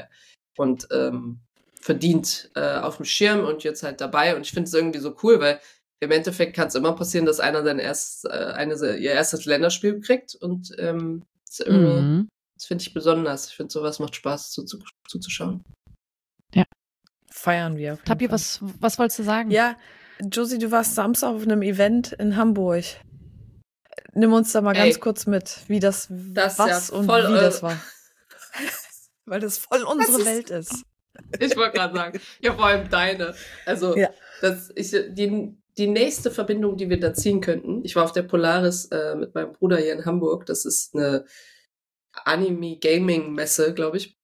verdient auf dem Schirm und jetzt halt dabei. Und ich finde es irgendwie so cool, weil im Endeffekt kann es immer passieren, dass einer ihr erstes Länderspiel kriegt und das finde ich besonders. Ich finde, sowas macht Spaß zuzuschauen. Ja. Feiern wir. Tabi, was wolltest du sagen? Ja, Josie, du warst Samstag auf einem Event in Hamburg. Nimm uns da mal ganz kurz mit, wie das was ja und wie das war. Weil das voll unsere Welt ist. Ich wollte gerade sagen, ja, vor allem deine. Also, die nächste Verbindung, die wir da ziehen könnten, ich war auf der Polaris mit meinem Bruder hier in Hamburg, das ist eine Anime-Gaming-Messe, glaube ich.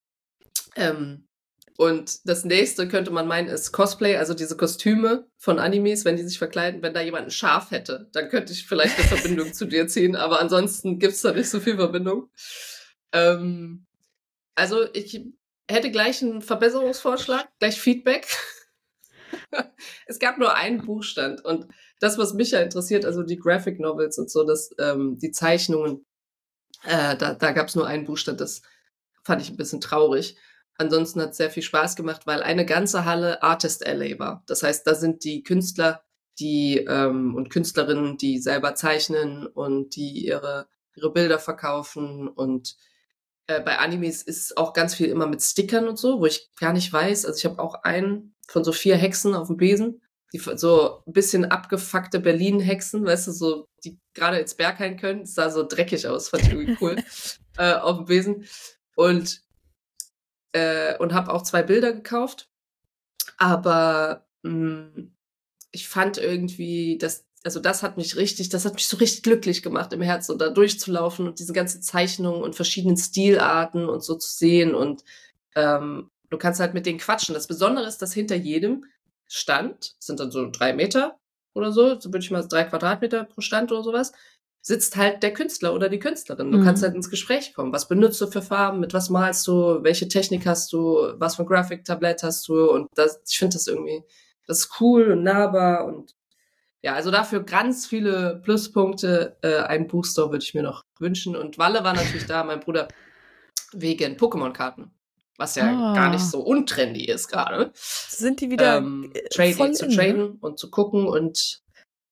Und das nächste könnte man meinen, ist Cosplay, also diese Kostüme von Animes, wenn die sich verkleiden, wenn da jemand ein Schaf hätte, dann könnte ich vielleicht eine Verbindung zu dir ziehen, aber ansonsten gibt's da nicht so viel Verbindung. Also hätte gleich einen Verbesserungsvorschlag, gleich Feedback. Es gab nur einen Buchstand und das, was mich ja interessiert, also die Graphic Novels und so, die Zeichnungen, da gab es nur einen Buchstand, das fand ich ein bisschen traurig. Ansonsten hat es sehr viel Spaß gemacht, weil eine ganze Halle Artist Alley war. Das heißt, da sind die Künstler und Künstlerinnen, die selber zeichnen und die ihre Bilder verkaufen. Und bei Animes ist auch ganz viel immer mit Stickern und so, wo ich gar nicht weiß. Also ich habe auch einen von so 4 Hexen auf dem Besen, die so ein bisschen abgefuckte Berlin-Hexen, weißt du, so, die gerade ins Berghain können. Das sah so dreckig aus, fand ich irgendwie cool, auf dem Besen. Und habe auch 2 Bilder gekauft. Aber ich fand irgendwie, das hat mich so richtig glücklich gemacht im Herzen, und da durchzulaufen und diese ganzen Zeichnungen und verschiedenen Stilarten und so zu sehen. Und du kannst halt mit denen quatschen. Das Besondere ist, dass hinter jedem Stand, das sind dann so 3 Meter oder so würde ich mal 3 Quadratmeter pro Stand oder sowas, sitzt halt der Künstler oder die Künstlerin. Du kannst halt ins Gespräch kommen. Was benutzt du für Farben? Mit was malst du? Welche Technik hast du? Was für ein Graphic-Tablett hast du? Und ich finde das ist cool und nahbar. Und ja, also dafür ganz viele Pluspunkte. Einen Buchstore würde ich mir noch wünschen. Und Walle war natürlich da, mein Bruder, wegen Pokémon-Karten. Was ja gar nicht so untrendy ist gerade. Sind die wieder voll zu in, traden ne? und zu gucken und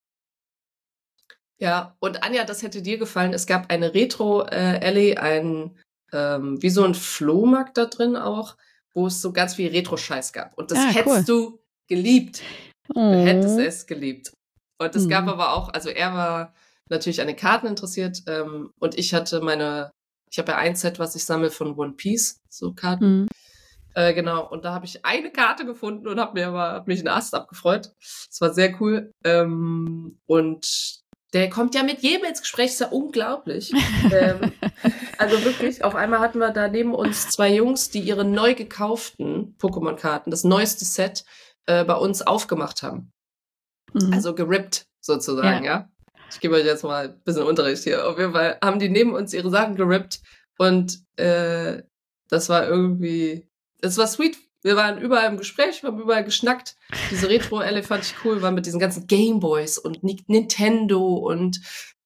ja, und Anja, das hätte dir gefallen. Es gab eine Retro-Alley, wie so ein Flohmarkt da drin auch, wo es so ganz viel Retro-Scheiß gab. Und das hättest du geliebt. Du hättest es geliebt. Und es gab aber auch, also er war natürlich an den Karten interessiert, und ich habe ja ein Set, was ich sammle von One Piece, so Karten. Genau, und da habe ich eine Karte gefunden und hab mich einen Ast abgefreut. Das war sehr cool. Und der kommt ja mit jedem ins Gespräch, ist ja unglaublich. Also wirklich, auf einmal hatten wir da neben uns 2 Jungs, die ihre neu gekauften Pokémon-Karten, das neueste Set, bei uns aufgemacht haben. Also gerippt sozusagen, ja. Ich gebe euch jetzt mal ein bisschen Unterricht hier. Auf jeden Fall haben die neben uns ihre Sachen gerippt und das war sweet. Wir waren überall im Gespräch, wir haben überall geschnackt. Diese Retro-Elle fand ich cool, war mit diesen ganzen Gameboys und Nintendo und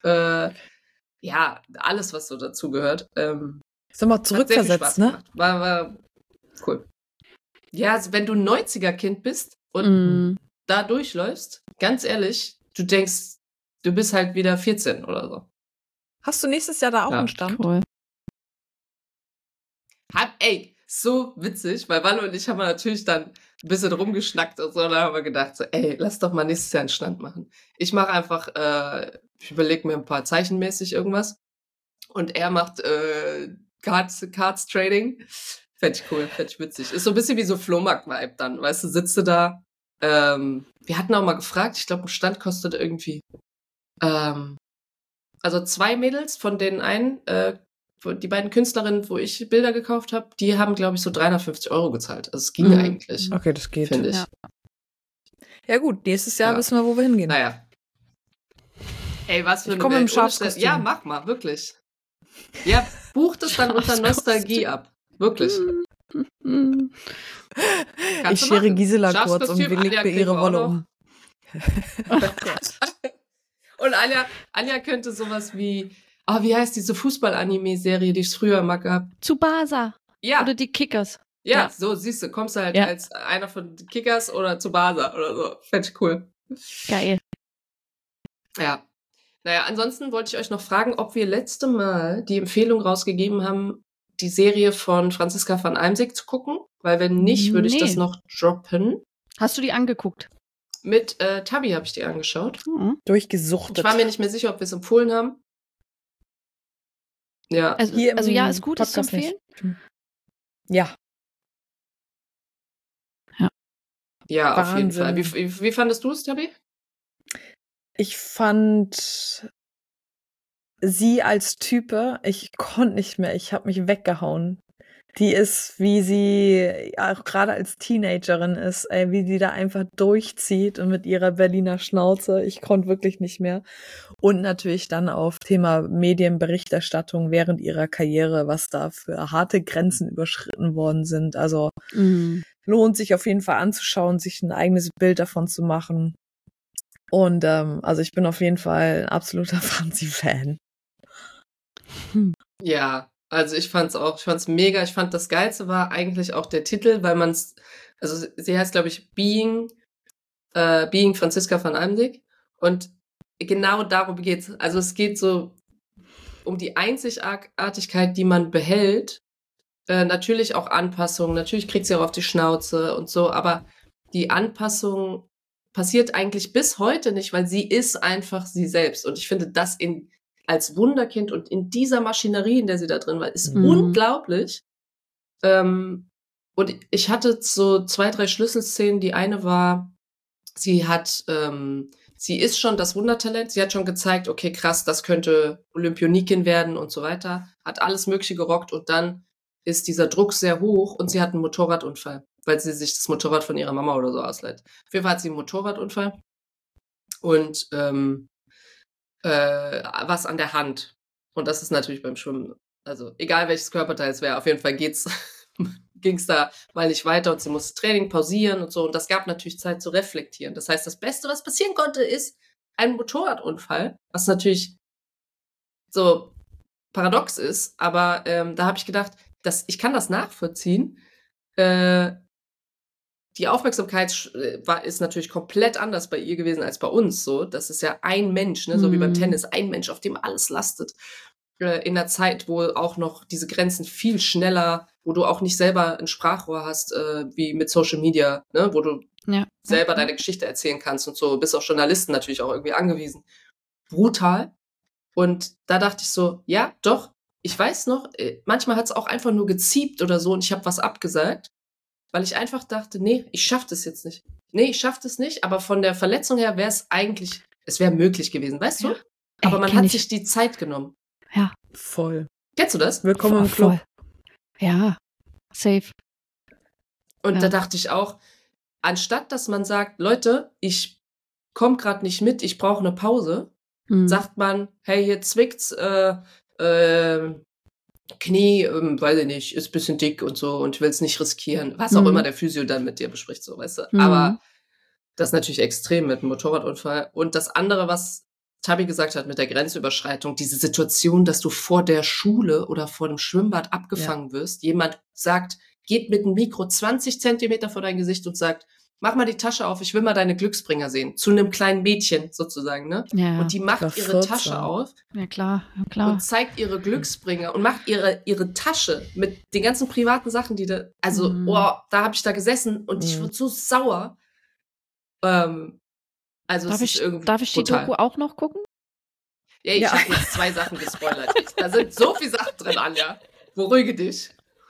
ja, alles, was so dazu gehört. Ist doch mal zurückversetzt, ne? War cool. Ja, also wenn du 90er-Kind bist und da durchläufst, ganz ehrlich, du denkst, du bist halt wieder 14 oder so. Hast du nächstes Jahr da auch einen Stand? Cool. So witzig, weil Walle und ich haben natürlich dann ein bisschen rumgeschnackt und so, und dann haben wir gedacht, so, lass doch mal nächstes Jahr einen Stand machen. Ich mache einfach, ich überlege mir ein paar zeichenmäßig irgendwas und er macht Cards Trading. Fände ich cool, fände ich witzig. Ist so ein bisschen wie so Flohmarkt-Vibe dann, weißt du, sitzt du da. Wir hatten auch mal gefragt, ich glaube, ein Stand kostet irgendwie, also 2 Mädels, von denen einen, die beiden Künstlerinnen, wo ich Bilder gekauft habe, die haben, glaube ich, so 350 € gezahlt. Also es ging eigentlich. Okay, das geht. Finde ich. Ja gut, nächstes Jahr wissen wir, wo wir hingehen. Naja. Was für ich komme im Schafskostüm. Ja, mach mal, wirklich. Ja, buch das dann unter Nostalgie ab. Wirklich. Ich schere Gisela kurz und wir legen mir ihre Wolle um. Und Anja könnte sowas wie, wie heißt diese Fußball-Anime-Serie, die es früher immer gab? Tsubasa. Ja. Oder die Kickers. Ja, so, siehst du, kommst du halt als einer von den Kickers oder Tsubasa oder so. Fände ich cool. Geil. Ja. Naja, ansonsten wollte ich euch noch fragen, ob wir letzte Mal die Empfehlung rausgegeben haben, die Serie von Franziska van Almsick zu gucken. Weil wenn nicht, würde ich das noch droppen. Hast du die angeguckt? Mit Tabi habe ich die angeschaut. Durchgesuchtet. Ich war mir nicht mehr sicher, ob wir es empfohlen haben. Ja. Also ja, ist gut, es zu empfehlen? Ja. Ja, auf jeden Fall. Wie fandest du es, Tabi? Ich fand sie als Type, ich konnte nicht mehr, ich habe mich weggehauen. Die ist, wie sie auch gerade als Teenagerin ist, wie sie da einfach durchzieht und mit ihrer Berliner Schnauze. Ich konnte wirklich nicht mehr. Und natürlich dann auf Thema Medienberichterstattung während ihrer Karriere, was da für harte Grenzen überschritten worden sind. Also lohnt sich auf jeden Fall anzuschauen, sich ein eigenes Bild davon zu machen. Und also ich bin auf jeden Fall ein absoluter Franzi-Fan. Ja, also ich fand's mega. Ich fand, das Geilste war eigentlich auch der Titel, weil also sie heißt, glaube ich, Being Franziska van Almsick. Und genau darum geht's. Also es geht so um die Einzigartigkeit, die man behält. Natürlich auch Anpassungen. Natürlich kriegt sie auch auf die Schnauze und so. Aber die Anpassung passiert eigentlich bis heute nicht, weil sie ist einfach sie selbst. Und ich finde, das als Wunderkind und in dieser Maschinerie, in der sie da drin war, ist unglaublich. Und ich hatte so 2, 3 Schlüsselszenen. Die eine war, sie ist schon das Wundertalent. Sie hat schon gezeigt, okay, krass, das könnte Olympionikin werden und so weiter. Hat alles Mögliche gerockt und dann ist dieser Druck sehr hoch und sie hat einen Motorradunfall, weil sie sich das Motorrad von ihrer Mama oder so ausleiht. Auf jeden Fall hat sie einen Motorradunfall und was an der Hand. Und das ist natürlich beim Schwimmen, also egal welches Körperteil es wäre, auf jeden Fall ging's da mal nicht weiter und sie musste Training pausieren und so. Und das gab natürlich Zeit zu reflektieren. Das heißt, das Beste, was passieren konnte, ist ein Motorradunfall, was natürlich so paradox ist. Aber da habe ich gedacht, ich kann das nachvollziehen. Die Aufmerksamkeit ist natürlich komplett anders bei ihr gewesen als bei uns. So, das ist ja ein Mensch, ne? So wie beim Tennis, ein Mensch, auf dem alles lastet. In einer Zeit, wo auch noch diese Grenzen viel schneller, wo du auch nicht selber ein Sprachrohr hast, wie mit Social Media, ne? Wo du selber deine Geschichte erzählen kannst und so. Bist auf Journalisten natürlich auch irgendwie angewiesen. Brutal. Und da dachte ich so, ja, doch, ich weiß noch, manchmal hat es auch einfach nur geziebt oder so und ich habe was abgesagt, weil ich einfach dachte, nee, ich schaff das jetzt nicht. Nee, ich schaff das nicht, aber von der Verletzung her es wäre möglich gewesen, weißt du? Aber man hat sich die Zeit genommen. Ja. Voll. Kennst du das? Willkommen im Club. Voll. Ja, safe. Und da dachte ich auch, anstatt dass man sagt, Leute, ich komme gerade nicht mit, ich brauche eine Pause, sagt man, hey, hier zwickt's, Knie, weiß ich nicht, ist ein bisschen dick und so und will's nicht riskieren. Was auch immer der Physio dann mit dir bespricht, so, weißt du. Aber das ist natürlich extrem mit einem Motorradunfall. Und das andere, was Tabi gesagt hat mit der Grenzüberschreitung, diese Situation, dass du vor der Schule oder vor dem Schwimmbad abgefangen wirst. Jemand sagt, geht mit dem Mikro 20 Zentimeter vor dein Gesicht und sagt, mach mal die Tasche auf, ich will mal deine Glücksbringer sehen. Zu einem kleinen Mädchen sozusagen, ne? Ja, und die macht ihre Tasche auf. Ja, klar, ja, klar. Und zeigt ihre Glücksbringer und macht ihre Tasche mit den ganzen privaten Sachen, die da, also, da habe ich da gesessen und ich wurde so sauer. Also darf ich die Doku auch noch gucken? Ja, ich habe jetzt 2 Sachen gespoilert. Da sind so viele Sachen drin, Anja. Beruhige dich.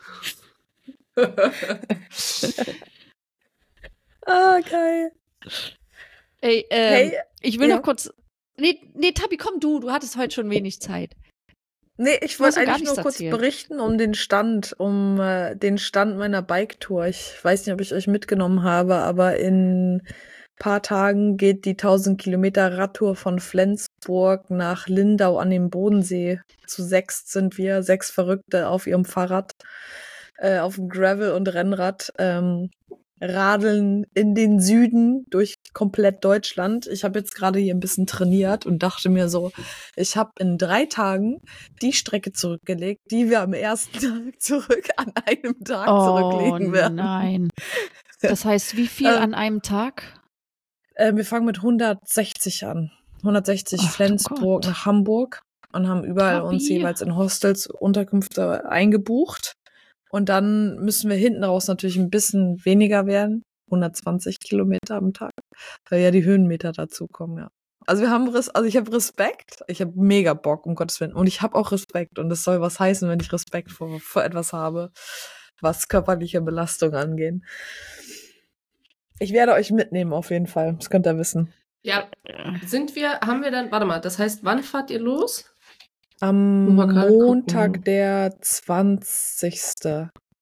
Geil. Ey, hey, ich will noch kurz. Nee, Tabi, komm du hattest heute schon wenig Zeit. Nee, ich wollte eigentlich nur kurz berichten um den Stand meiner Bike-Tour. Ich weiß nicht, ob ich euch mitgenommen habe, aber in paar Tagen geht die 1000 Kilometer Radtour von Flensburg nach Lindau an den Bodensee. Zu 6 sind wir, 6 Verrückte auf ihrem Fahrrad, auf dem Gravel und Rennrad, radeln in den Süden durch komplett Deutschland. Ich habe jetzt gerade hier ein bisschen trainiert und dachte mir so, ich habe in 3 Tagen die Strecke zurückgelegt, die wir am ersten Tag zurück an einem Tag zurücklegen werden. Oh nein. Das heißt, wie viel an einem Tag? Wir fangen mit 160 an. 160 Flensburg nach Hamburg und haben überall uns jeweils in Hostels Unterkünfte eingebucht. Und dann müssen wir hinten raus natürlich ein bisschen weniger werden. 120 Kilometer am Tag, weil ja die Höhenmeter dazukommen, ja. Also ich habe Respekt. Ich habe mega Bock, um Gottes Willen. Und ich habe auch Respekt. Und das soll was heißen, wenn ich Respekt vor etwas habe, was körperliche Belastung angeht. Ich werde euch mitnehmen auf jeden Fall. Das könnt ihr wissen. Ja, warte mal, das heißt, wann fahrt ihr los? Am Montag, der 20.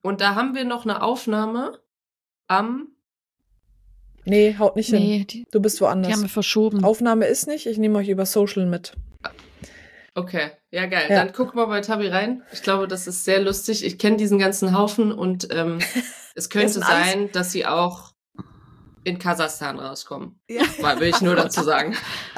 Und da haben wir noch eine Aufnahme am... Nee, haut nicht hin. Du bist woanders. Die haben wir verschoben. Aufnahme ist nicht, ich nehme euch über Social mit. Okay, ja geil. Ja. Dann gucken wir bei Tabi rein. Ich glaube, das ist sehr lustig. Ich kenne diesen ganzen Haufen und es könnte sein, dass sie auch in Kasachstan rauskommen. Ja. Will ich nur dazu sagen.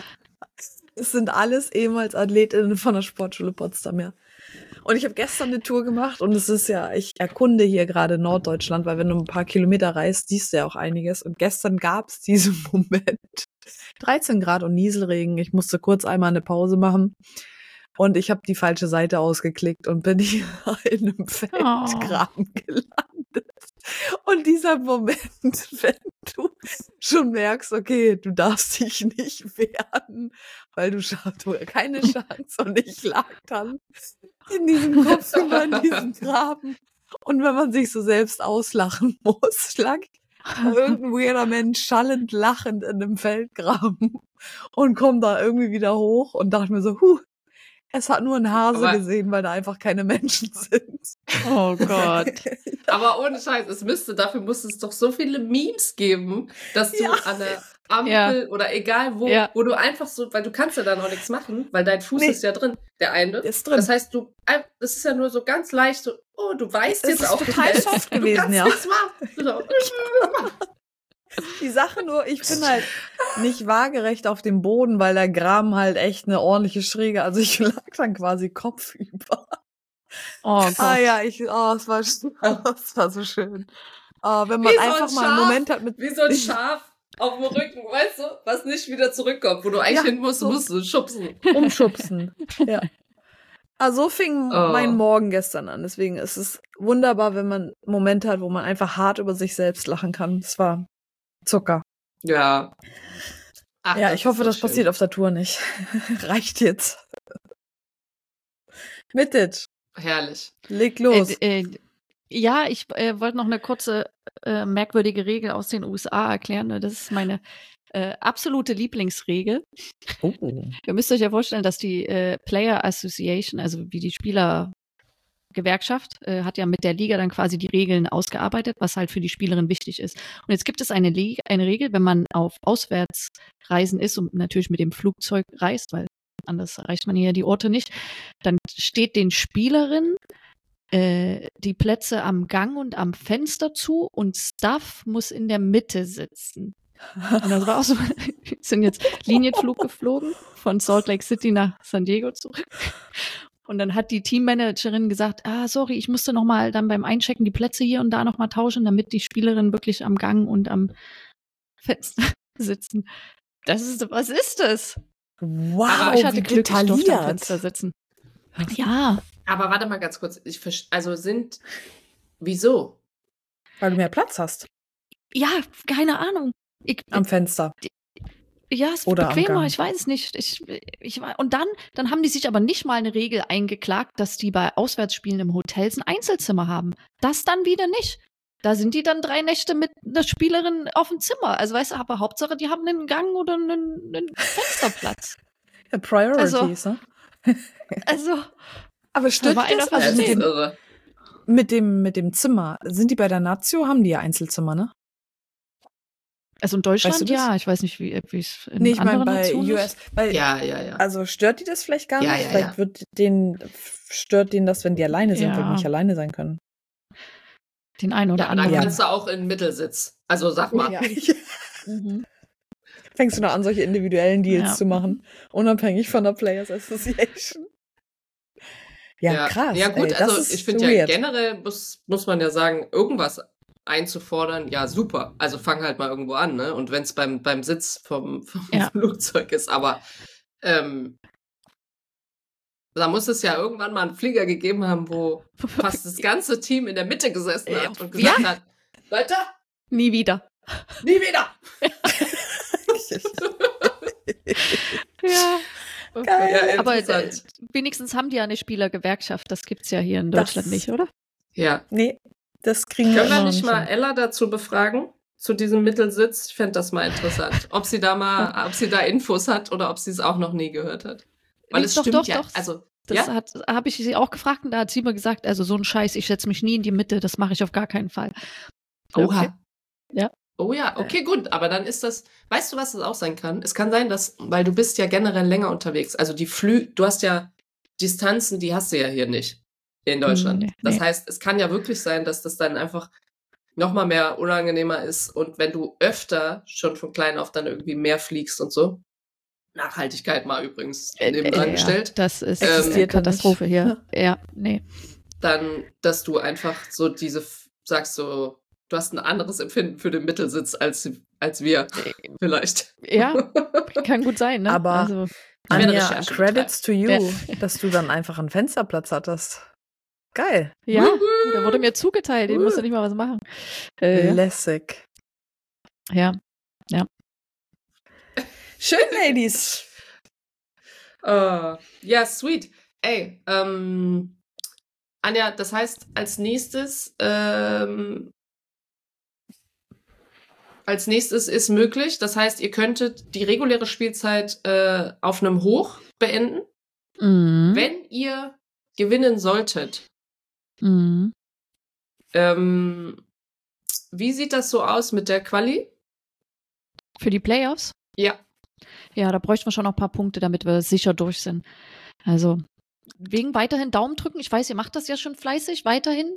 Es sind alles ehemals AthletInnen von der Sportschule Potsdam, ja. Und ich habe gestern eine Tour gemacht und es ist ja, ich erkunde hier gerade Norddeutschland, weil wenn du ein paar Kilometer reist, siehst du ja auch einiges. Und gestern gab es diesen Moment. 13 Grad und Nieselregen. Ich musste kurz einmal eine Pause machen. Und ich habe die falsche Seite ausgeklickt und bin hier in einem Feldgraben gelandet. Und dieser Moment, wenn du schon merkst, okay, du darfst dich nicht wehren, weil du keine Chance und ich lag dann in diesem Kopfhörer, in diesem Graben. Und wenn man sich so selbst auslachen muss, lag irgendein weirder Mensch schallend lachend in einem Feldgraben und kommt da irgendwie wieder hoch und dachte mir so, es hat nur ein Hase gesehen, weil da einfach keine Menschen sind. Oh Gott. Aber ohne Scheiß, dafür muss es doch so viele Memes geben, dass du an der Ampel oder egal wo, wo du einfach so, weil du kannst ja da noch nichts machen, weil dein Fuß ist ja drin, der eine. Ist drin. Das heißt, das ist ja nur so ganz leicht so, du weißt jetzt auch, total soft gewesen, du kannst nichts machen. Die Sache nur, ich bin halt nicht waagerecht auf dem Boden, weil der Graben halt echt eine ordentliche Schräge, also ich lag dann quasi kopfüber. Oh Gott. Es war so schön. Wenn man einfach mal einen Moment hat mit... Wie so ein Schaf auf dem Rücken, weißt du, was nicht wieder zurückkommt, wo du eigentlich hin musst, musst du schubsen. Umschubsen, ja. Also so fing mein Morgen gestern an, deswegen ist es wunderbar, wenn man Momente hat, wo man einfach hart über sich selbst lachen kann. Es war Zucker. Ja. Ach, ja, ich hoffe, das passiert auf der Tour nicht. Reicht jetzt. Mittet. Herrlich. Leg los. Ja, ich wollte noch eine kurze merkwürdige Regel aus den USA erklären. Das ist meine absolute Lieblingsregel. Oh. Ihr müsst euch ja vorstellen, dass die Player Association, also wie die Spielergewerkschaft, hat ja mit der Liga dann quasi die Regeln ausgearbeitet, was halt für die Spielerin wichtig ist. Und jetzt gibt es eine Regel, wenn man auf Auswärtsreisen ist und natürlich mit dem Flugzeug reist, weil anders erreicht man hier die Orte nicht, dann steht den Spielerinnen die Plätze am Gang und am Fenster zu und Staff muss in der Mitte sitzen. Und das war auch so, wir sind jetzt Linienflug geflogen von Salt Lake City nach San Diego zurück. Und dann hat die Teammanagerin gesagt, sorry, ich musste noch mal dann beim Einchecken die Plätze hier und da noch mal tauschen, damit die Spielerinnen wirklich am Gang und am Fenster sitzen. Was ist das? Wow, aber ich hatte Glück, ich durfte am Fenster sitzen. Ja. Aber warte mal ganz kurz. Wieso? Weil du mehr Platz hast. Ja, keine Ahnung. Am Fenster. Ja, es ist bequemer, ich weiß es nicht. Und dann haben die sich aber nicht mal eine Regel eingeklagt, dass die bei Auswärtsspielen im Hotels ein Einzelzimmer haben. Das dann wieder nicht. Da sind die dann 3 Nächte mit einer Spielerin auf dem Zimmer. Also weißt du, aber Hauptsache, die haben einen Gang oder einen Fensterplatz. Ja, Priorities, ne? Also. Aber stört das? Also mit dem Zimmer. Sind die bei der Nazio? Haben die ja Einzelzimmer, ne? Also in Deutschland, weißt du ja. Ich weiß nicht, wie es in anderen Nationen ist. Ja. Also stört die das vielleicht gar nicht? Ja. Vielleicht stört denen das, wenn die alleine sind, weil die nicht alleine sein können. Den einen oder anderen. Dann kannst du auch in Mittelsitz. Also sag mal. Ja. Fängst du noch an, solche individuellen Deals zu machen, unabhängig von der Players Association. Ja, krass. Ja gut, also ich finde ja generell muss man ja sagen, irgendwas einzufordern, ja super. Also fang halt mal irgendwo an, ne? Und wenn es beim Sitz vom Flugzeug ist, aber da muss es ja irgendwann mal einen Flieger gegeben haben, wo fast das ganze Team in der Mitte gesessen hat und gesagt hat, Leute, nie wieder. Nie wieder! Ja. Geil. Ja, aber wenigstens haben die ja eine Spielergewerkschaft. Das gibt's ja hier in Deutschland nicht, oder? Ja. Nee, das kriegen wir Können wir nicht mal Ella dazu befragen? Zu diesem Mittelsitz? Ich fände das mal interessant. Ob sie da Infos hat oder ob sie es auch noch nie gehört hat. Weil es stimmt ja. Also Das Ja? habe ich sie auch gefragt und da hat sie mir gesagt, also so ein Scheiß, ich setze mich nie in die Mitte, das mache ich auf gar keinen Fall. Ja, okay. Oha. Ja. Oh ja, okay, gut, aber dann ist das, weißt du, was das auch sein kann? Es kann sein, dass, weil du bist ja generell länger unterwegs, also du hast ja Distanzen, die hast du ja hier nicht in Deutschland. Nee, Das nee. heißt, es kann ja wirklich sein, dass das dann einfach nochmal mehr unangenehmer ist und wenn du öfter schon von klein auf dann irgendwie mehr fliegst und so, Nachhaltigkeit mal übrigens nebendran gestellt, Ja, das ist Existiert eine da Katastrophe nicht. hier. Ja, nee. dann, dass du einfach so sagst so, du hast ein anderes Empfinden für den Mittelsitz als wir, vielleicht. Ja, kann gut sein, ne? Aber Also, Ich werde Anja, Recherche Credits to you, Ja. dass du dann einfach einen Fensterplatz hattest. Geil. ja, der wurde mir zugeteilt, ich musste nicht mal was machen. Ja. Lässig. Ja. Schön, Ladies. Ja, sweet. Ey, Anja, das heißt, als nächstes ist möglich, das heißt, ihr könntet die reguläre Spielzeit auf einem Hoch beenden. Mhm. Wenn ihr gewinnen solltet, Mhm. wie sieht das so aus mit der Quali? Für die Playoffs? Ja. Ja, da bräuchten wir schon noch ein paar Punkte, damit wir sicher durch sind. Also, wegen weiterhin Daumen drücken. Ich weiß, ihr macht das ja schon fleißig, weiterhin.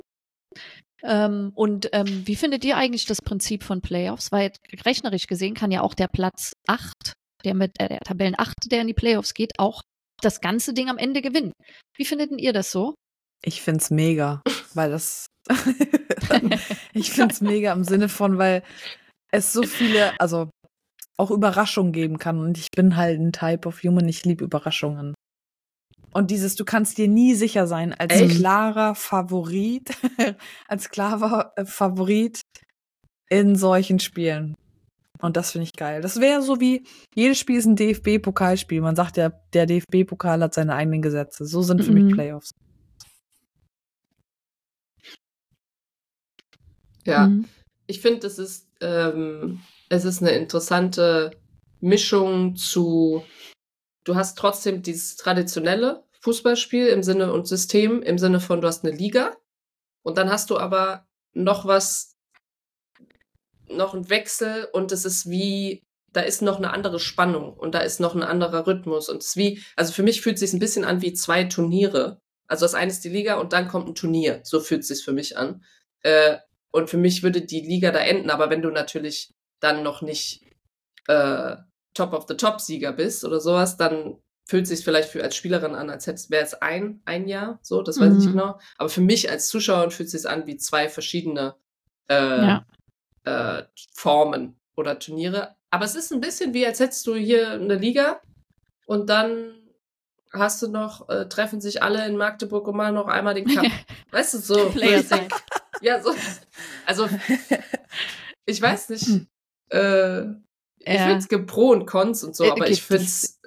Wie findet ihr eigentlich das Prinzip von Playoffs? Weil rechnerisch gesehen kann ja auch der Platz 8, der mit der Tabellen 8, der in die Playoffs geht, auch das ganze Ding am Ende gewinnen. Wie findet ihr das so? Ich find's mega, weil das ich find's mega im Sinne von, weil es so viele, also auch Überraschungen geben kann und ich bin halt ein Type of Human, ich liebe Überraschungen. Und du kannst dir nie sicher sein, als Echt? klarer Favorit, in solchen Spielen. Und das finde ich geil. Das wäre so wie, jedes Spiel ist ein DFB-Pokalspiel. Man sagt ja, der DFB-Pokal hat seine eigenen Gesetze. So sind für mich Playoffs. Ja. Mhm. Ich finde, es ist eine interessante Mischung zu, du hast trotzdem dieses traditionelle Fußballspiel im Sinne und System, im Sinne von, du hast eine Liga und dann hast du aber noch einen Wechsel und es ist wie, da ist noch eine andere Spannung und da ist noch ein anderer Rhythmus und es ist wie, also für mich fühlt es sich ein bisschen an wie 2 Turniere. Also das eine ist die Liga und dann kommt ein Turnier. So fühlt es sich für mich an. Und für mich würde die Liga da enden, aber wenn du natürlich dann noch nicht Top of the Top Sieger bist oder sowas, dann fühlt es sich vielleicht als Spielerin an, als wäre es ein Jahr, so, das weiß ich nicht genau. Aber für mich als Zuschauerin fühlt es sich an wie 2 verschiedene Formen oder Turniere. Aber es ist ein bisschen wie, als hättest du hier eine Liga und dann hast du noch, treffen sich alle in Magdeburg und machen noch einmal den Cup. Weißt du, so. Players Night. Ja, so. Also, ich weiß nicht. Ich finde, es gibt Pro und Cons und so, aber ich finde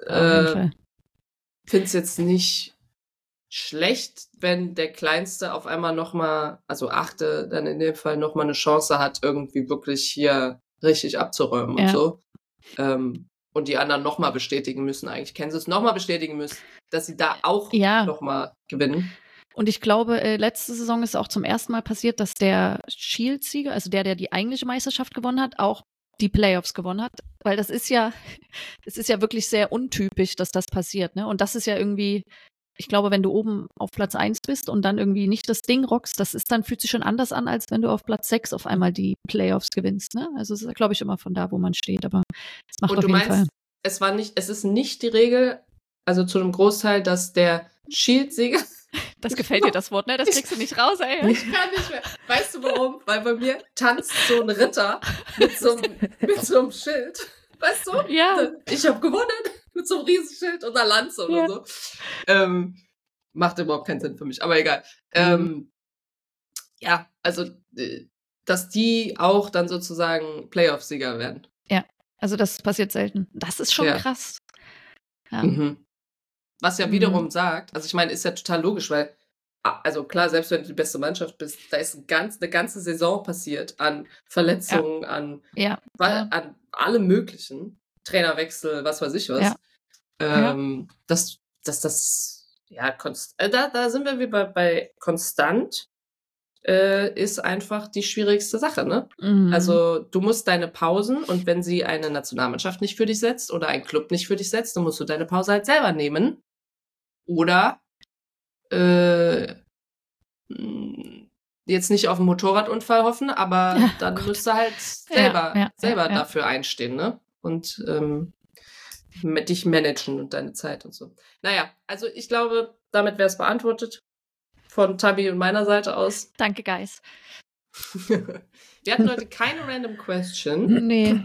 es jetzt nicht schlecht, wenn der Kleinste auf einmal nochmal, also Achte, dann in dem Fall nochmal eine Chance hat, irgendwie wirklich hier richtig abzuräumen und so. Und die anderen nochmal bestätigen müssen, eigentlich Kansas nochmal bestätigen müssen, dass sie da auch nochmal gewinnen. Und ich glaube, letzte Saison ist auch zum ersten Mal passiert, dass der Shield-Sieger, also der die eigentliche Meisterschaft gewonnen hat, auch die Playoffs gewonnen hat. Weil das ist ja wirklich sehr untypisch, dass das passiert, ne? Und das ist ja irgendwie, ich glaube, wenn du oben auf Platz 1 bist und dann irgendwie nicht das Ding rockst, fühlt sich schon anders an, als wenn du auf Platz 6 auf einmal die Playoffs gewinnst, ne? Also es ist, glaube ich, immer von da, wo man steht, aber es macht auf jeden Fall. Es ist nicht die Regel, also zu einem Großteil, dass der Shield-Sieger. Das gefällt dir, das Wort, ne? Das kriegst du nicht raus, ey. Ich kann nicht mehr. Weißt du warum? Weil bei mir tanzt so ein Ritter mit so einem Schild. Weißt du? Ja. Ich habe gewonnen mit so einem Riesenschild und einer Lanze oder so. Macht überhaupt keinen Sinn für mich, aber egal. Ja, also, dass die auch dann sozusagen Playoff-Sieger werden. Ja, also das passiert selten. Das ist schon krass. Ja. Was ja wiederum sagt, also ich meine, ist ja total logisch, weil, also klar, selbst wenn du die beste Mannschaft bist, da ist eine ganze Saison passiert an Verletzungen, an allem möglichen, Trainerwechsel, was weiß ich was, dass das ja, da sind wir wieder bei konstant. Ist einfach die schwierigste Sache, ne? Mhm. Also du musst deine Pausen, und wenn sie eine Nationalmannschaft nicht für dich setzt oder ein Club nicht für dich setzt, dann musst du deine Pause halt selber nehmen. Oder jetzt nicht auf einen Motorradunfall hoffen, aber Ja, dann Gott. musst du halt selber dafür einstehen, ne? Und mit dich managen und deine Zeit und so. Naja, also ich glaube, damit wäre es beantwortet. Von Tabi und meiner Seite aus. Danke, Guys. Wir hatten heute keine Random Question. Nee.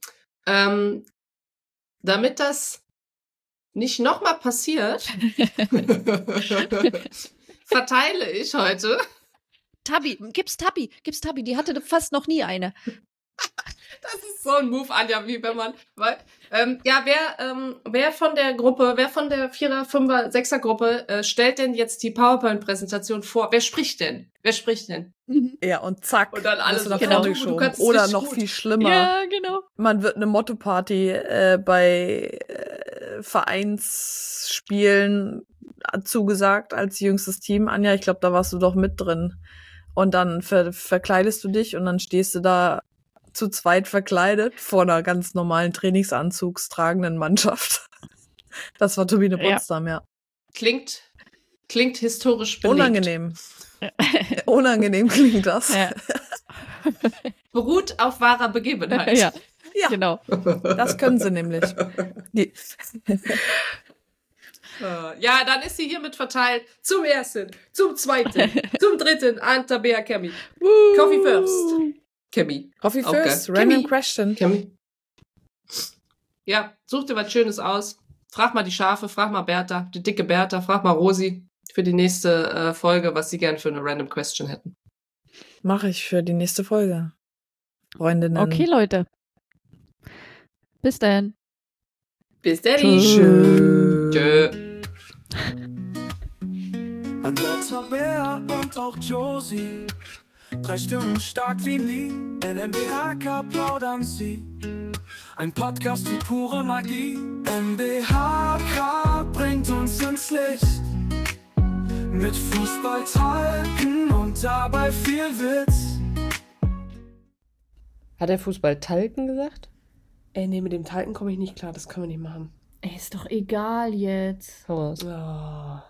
Damit das nicht nochmal passiert, verteile ich heute. Gib's Tabi, die hatte fast noch nie eine. Das ist so ein Move, Anja, wie wenn man, wer von der Gruppe, wer von der 4er, 5er, 6er Gruppe stellt denn jetzt die PowerPoint-Präsentation vor? Wer spricht denn? Ja, und zack, Und dann alles wirst du nach genau. vorne Du geschoben. kannst es Oder richtig noch gut. viel schlimmer. Ja, genau. Man wird eine Motto-Party bei Vereinsspielen zugesagt als jüngstes Team. Anja, ich glaube, da warst du doch mit drin. Und dann verkleidest du dich und dann stehst du da zu zweit verkleidet vor einer ganz normalen tragenden Mannschaft. Das war Turbine Potsdam, ja. Klingt historisch belegt. Unangenehm. Unangenehm klingt das. Ja. Beruht auf wahrer Begebenheit. Ja, Ja, genau. das können sie nämlich. Die, Ja, dann ist sie hiermit verteilt zum ersten, zum zweiten, zum dritten an Tabea Kemi. Coffee first. Kemi. Coffee Okay. first, random Kemi. question. Kemi. Ja, such dir was Schönes aus. Frag mal die Schafe, frag mal Bertha, die dicke Bertha, frag mal Rosi für die nächste Folge, was sie gern für eine Random Question hätten. Mache ich für die nächste Folge. Freundinnen. Okay, Leute. Bis dann. Bis dann. Tschö. Tschö. Andrea, Tabea und auch Josie. 3 Stimmen stark wie nie. NMBHK plaudern sie. Ein Podcast wie pure Magie. NBHK bringt uns ins Licht. Mit Fußballtalken und dabei viel Witz. Hat der Fußball Talken gesagt? Ey, nee, mit dem Talken komme ich nicht klar. Das können wir nicht machen. Ey, ist doch egal jetzt. Hau raus. Oh.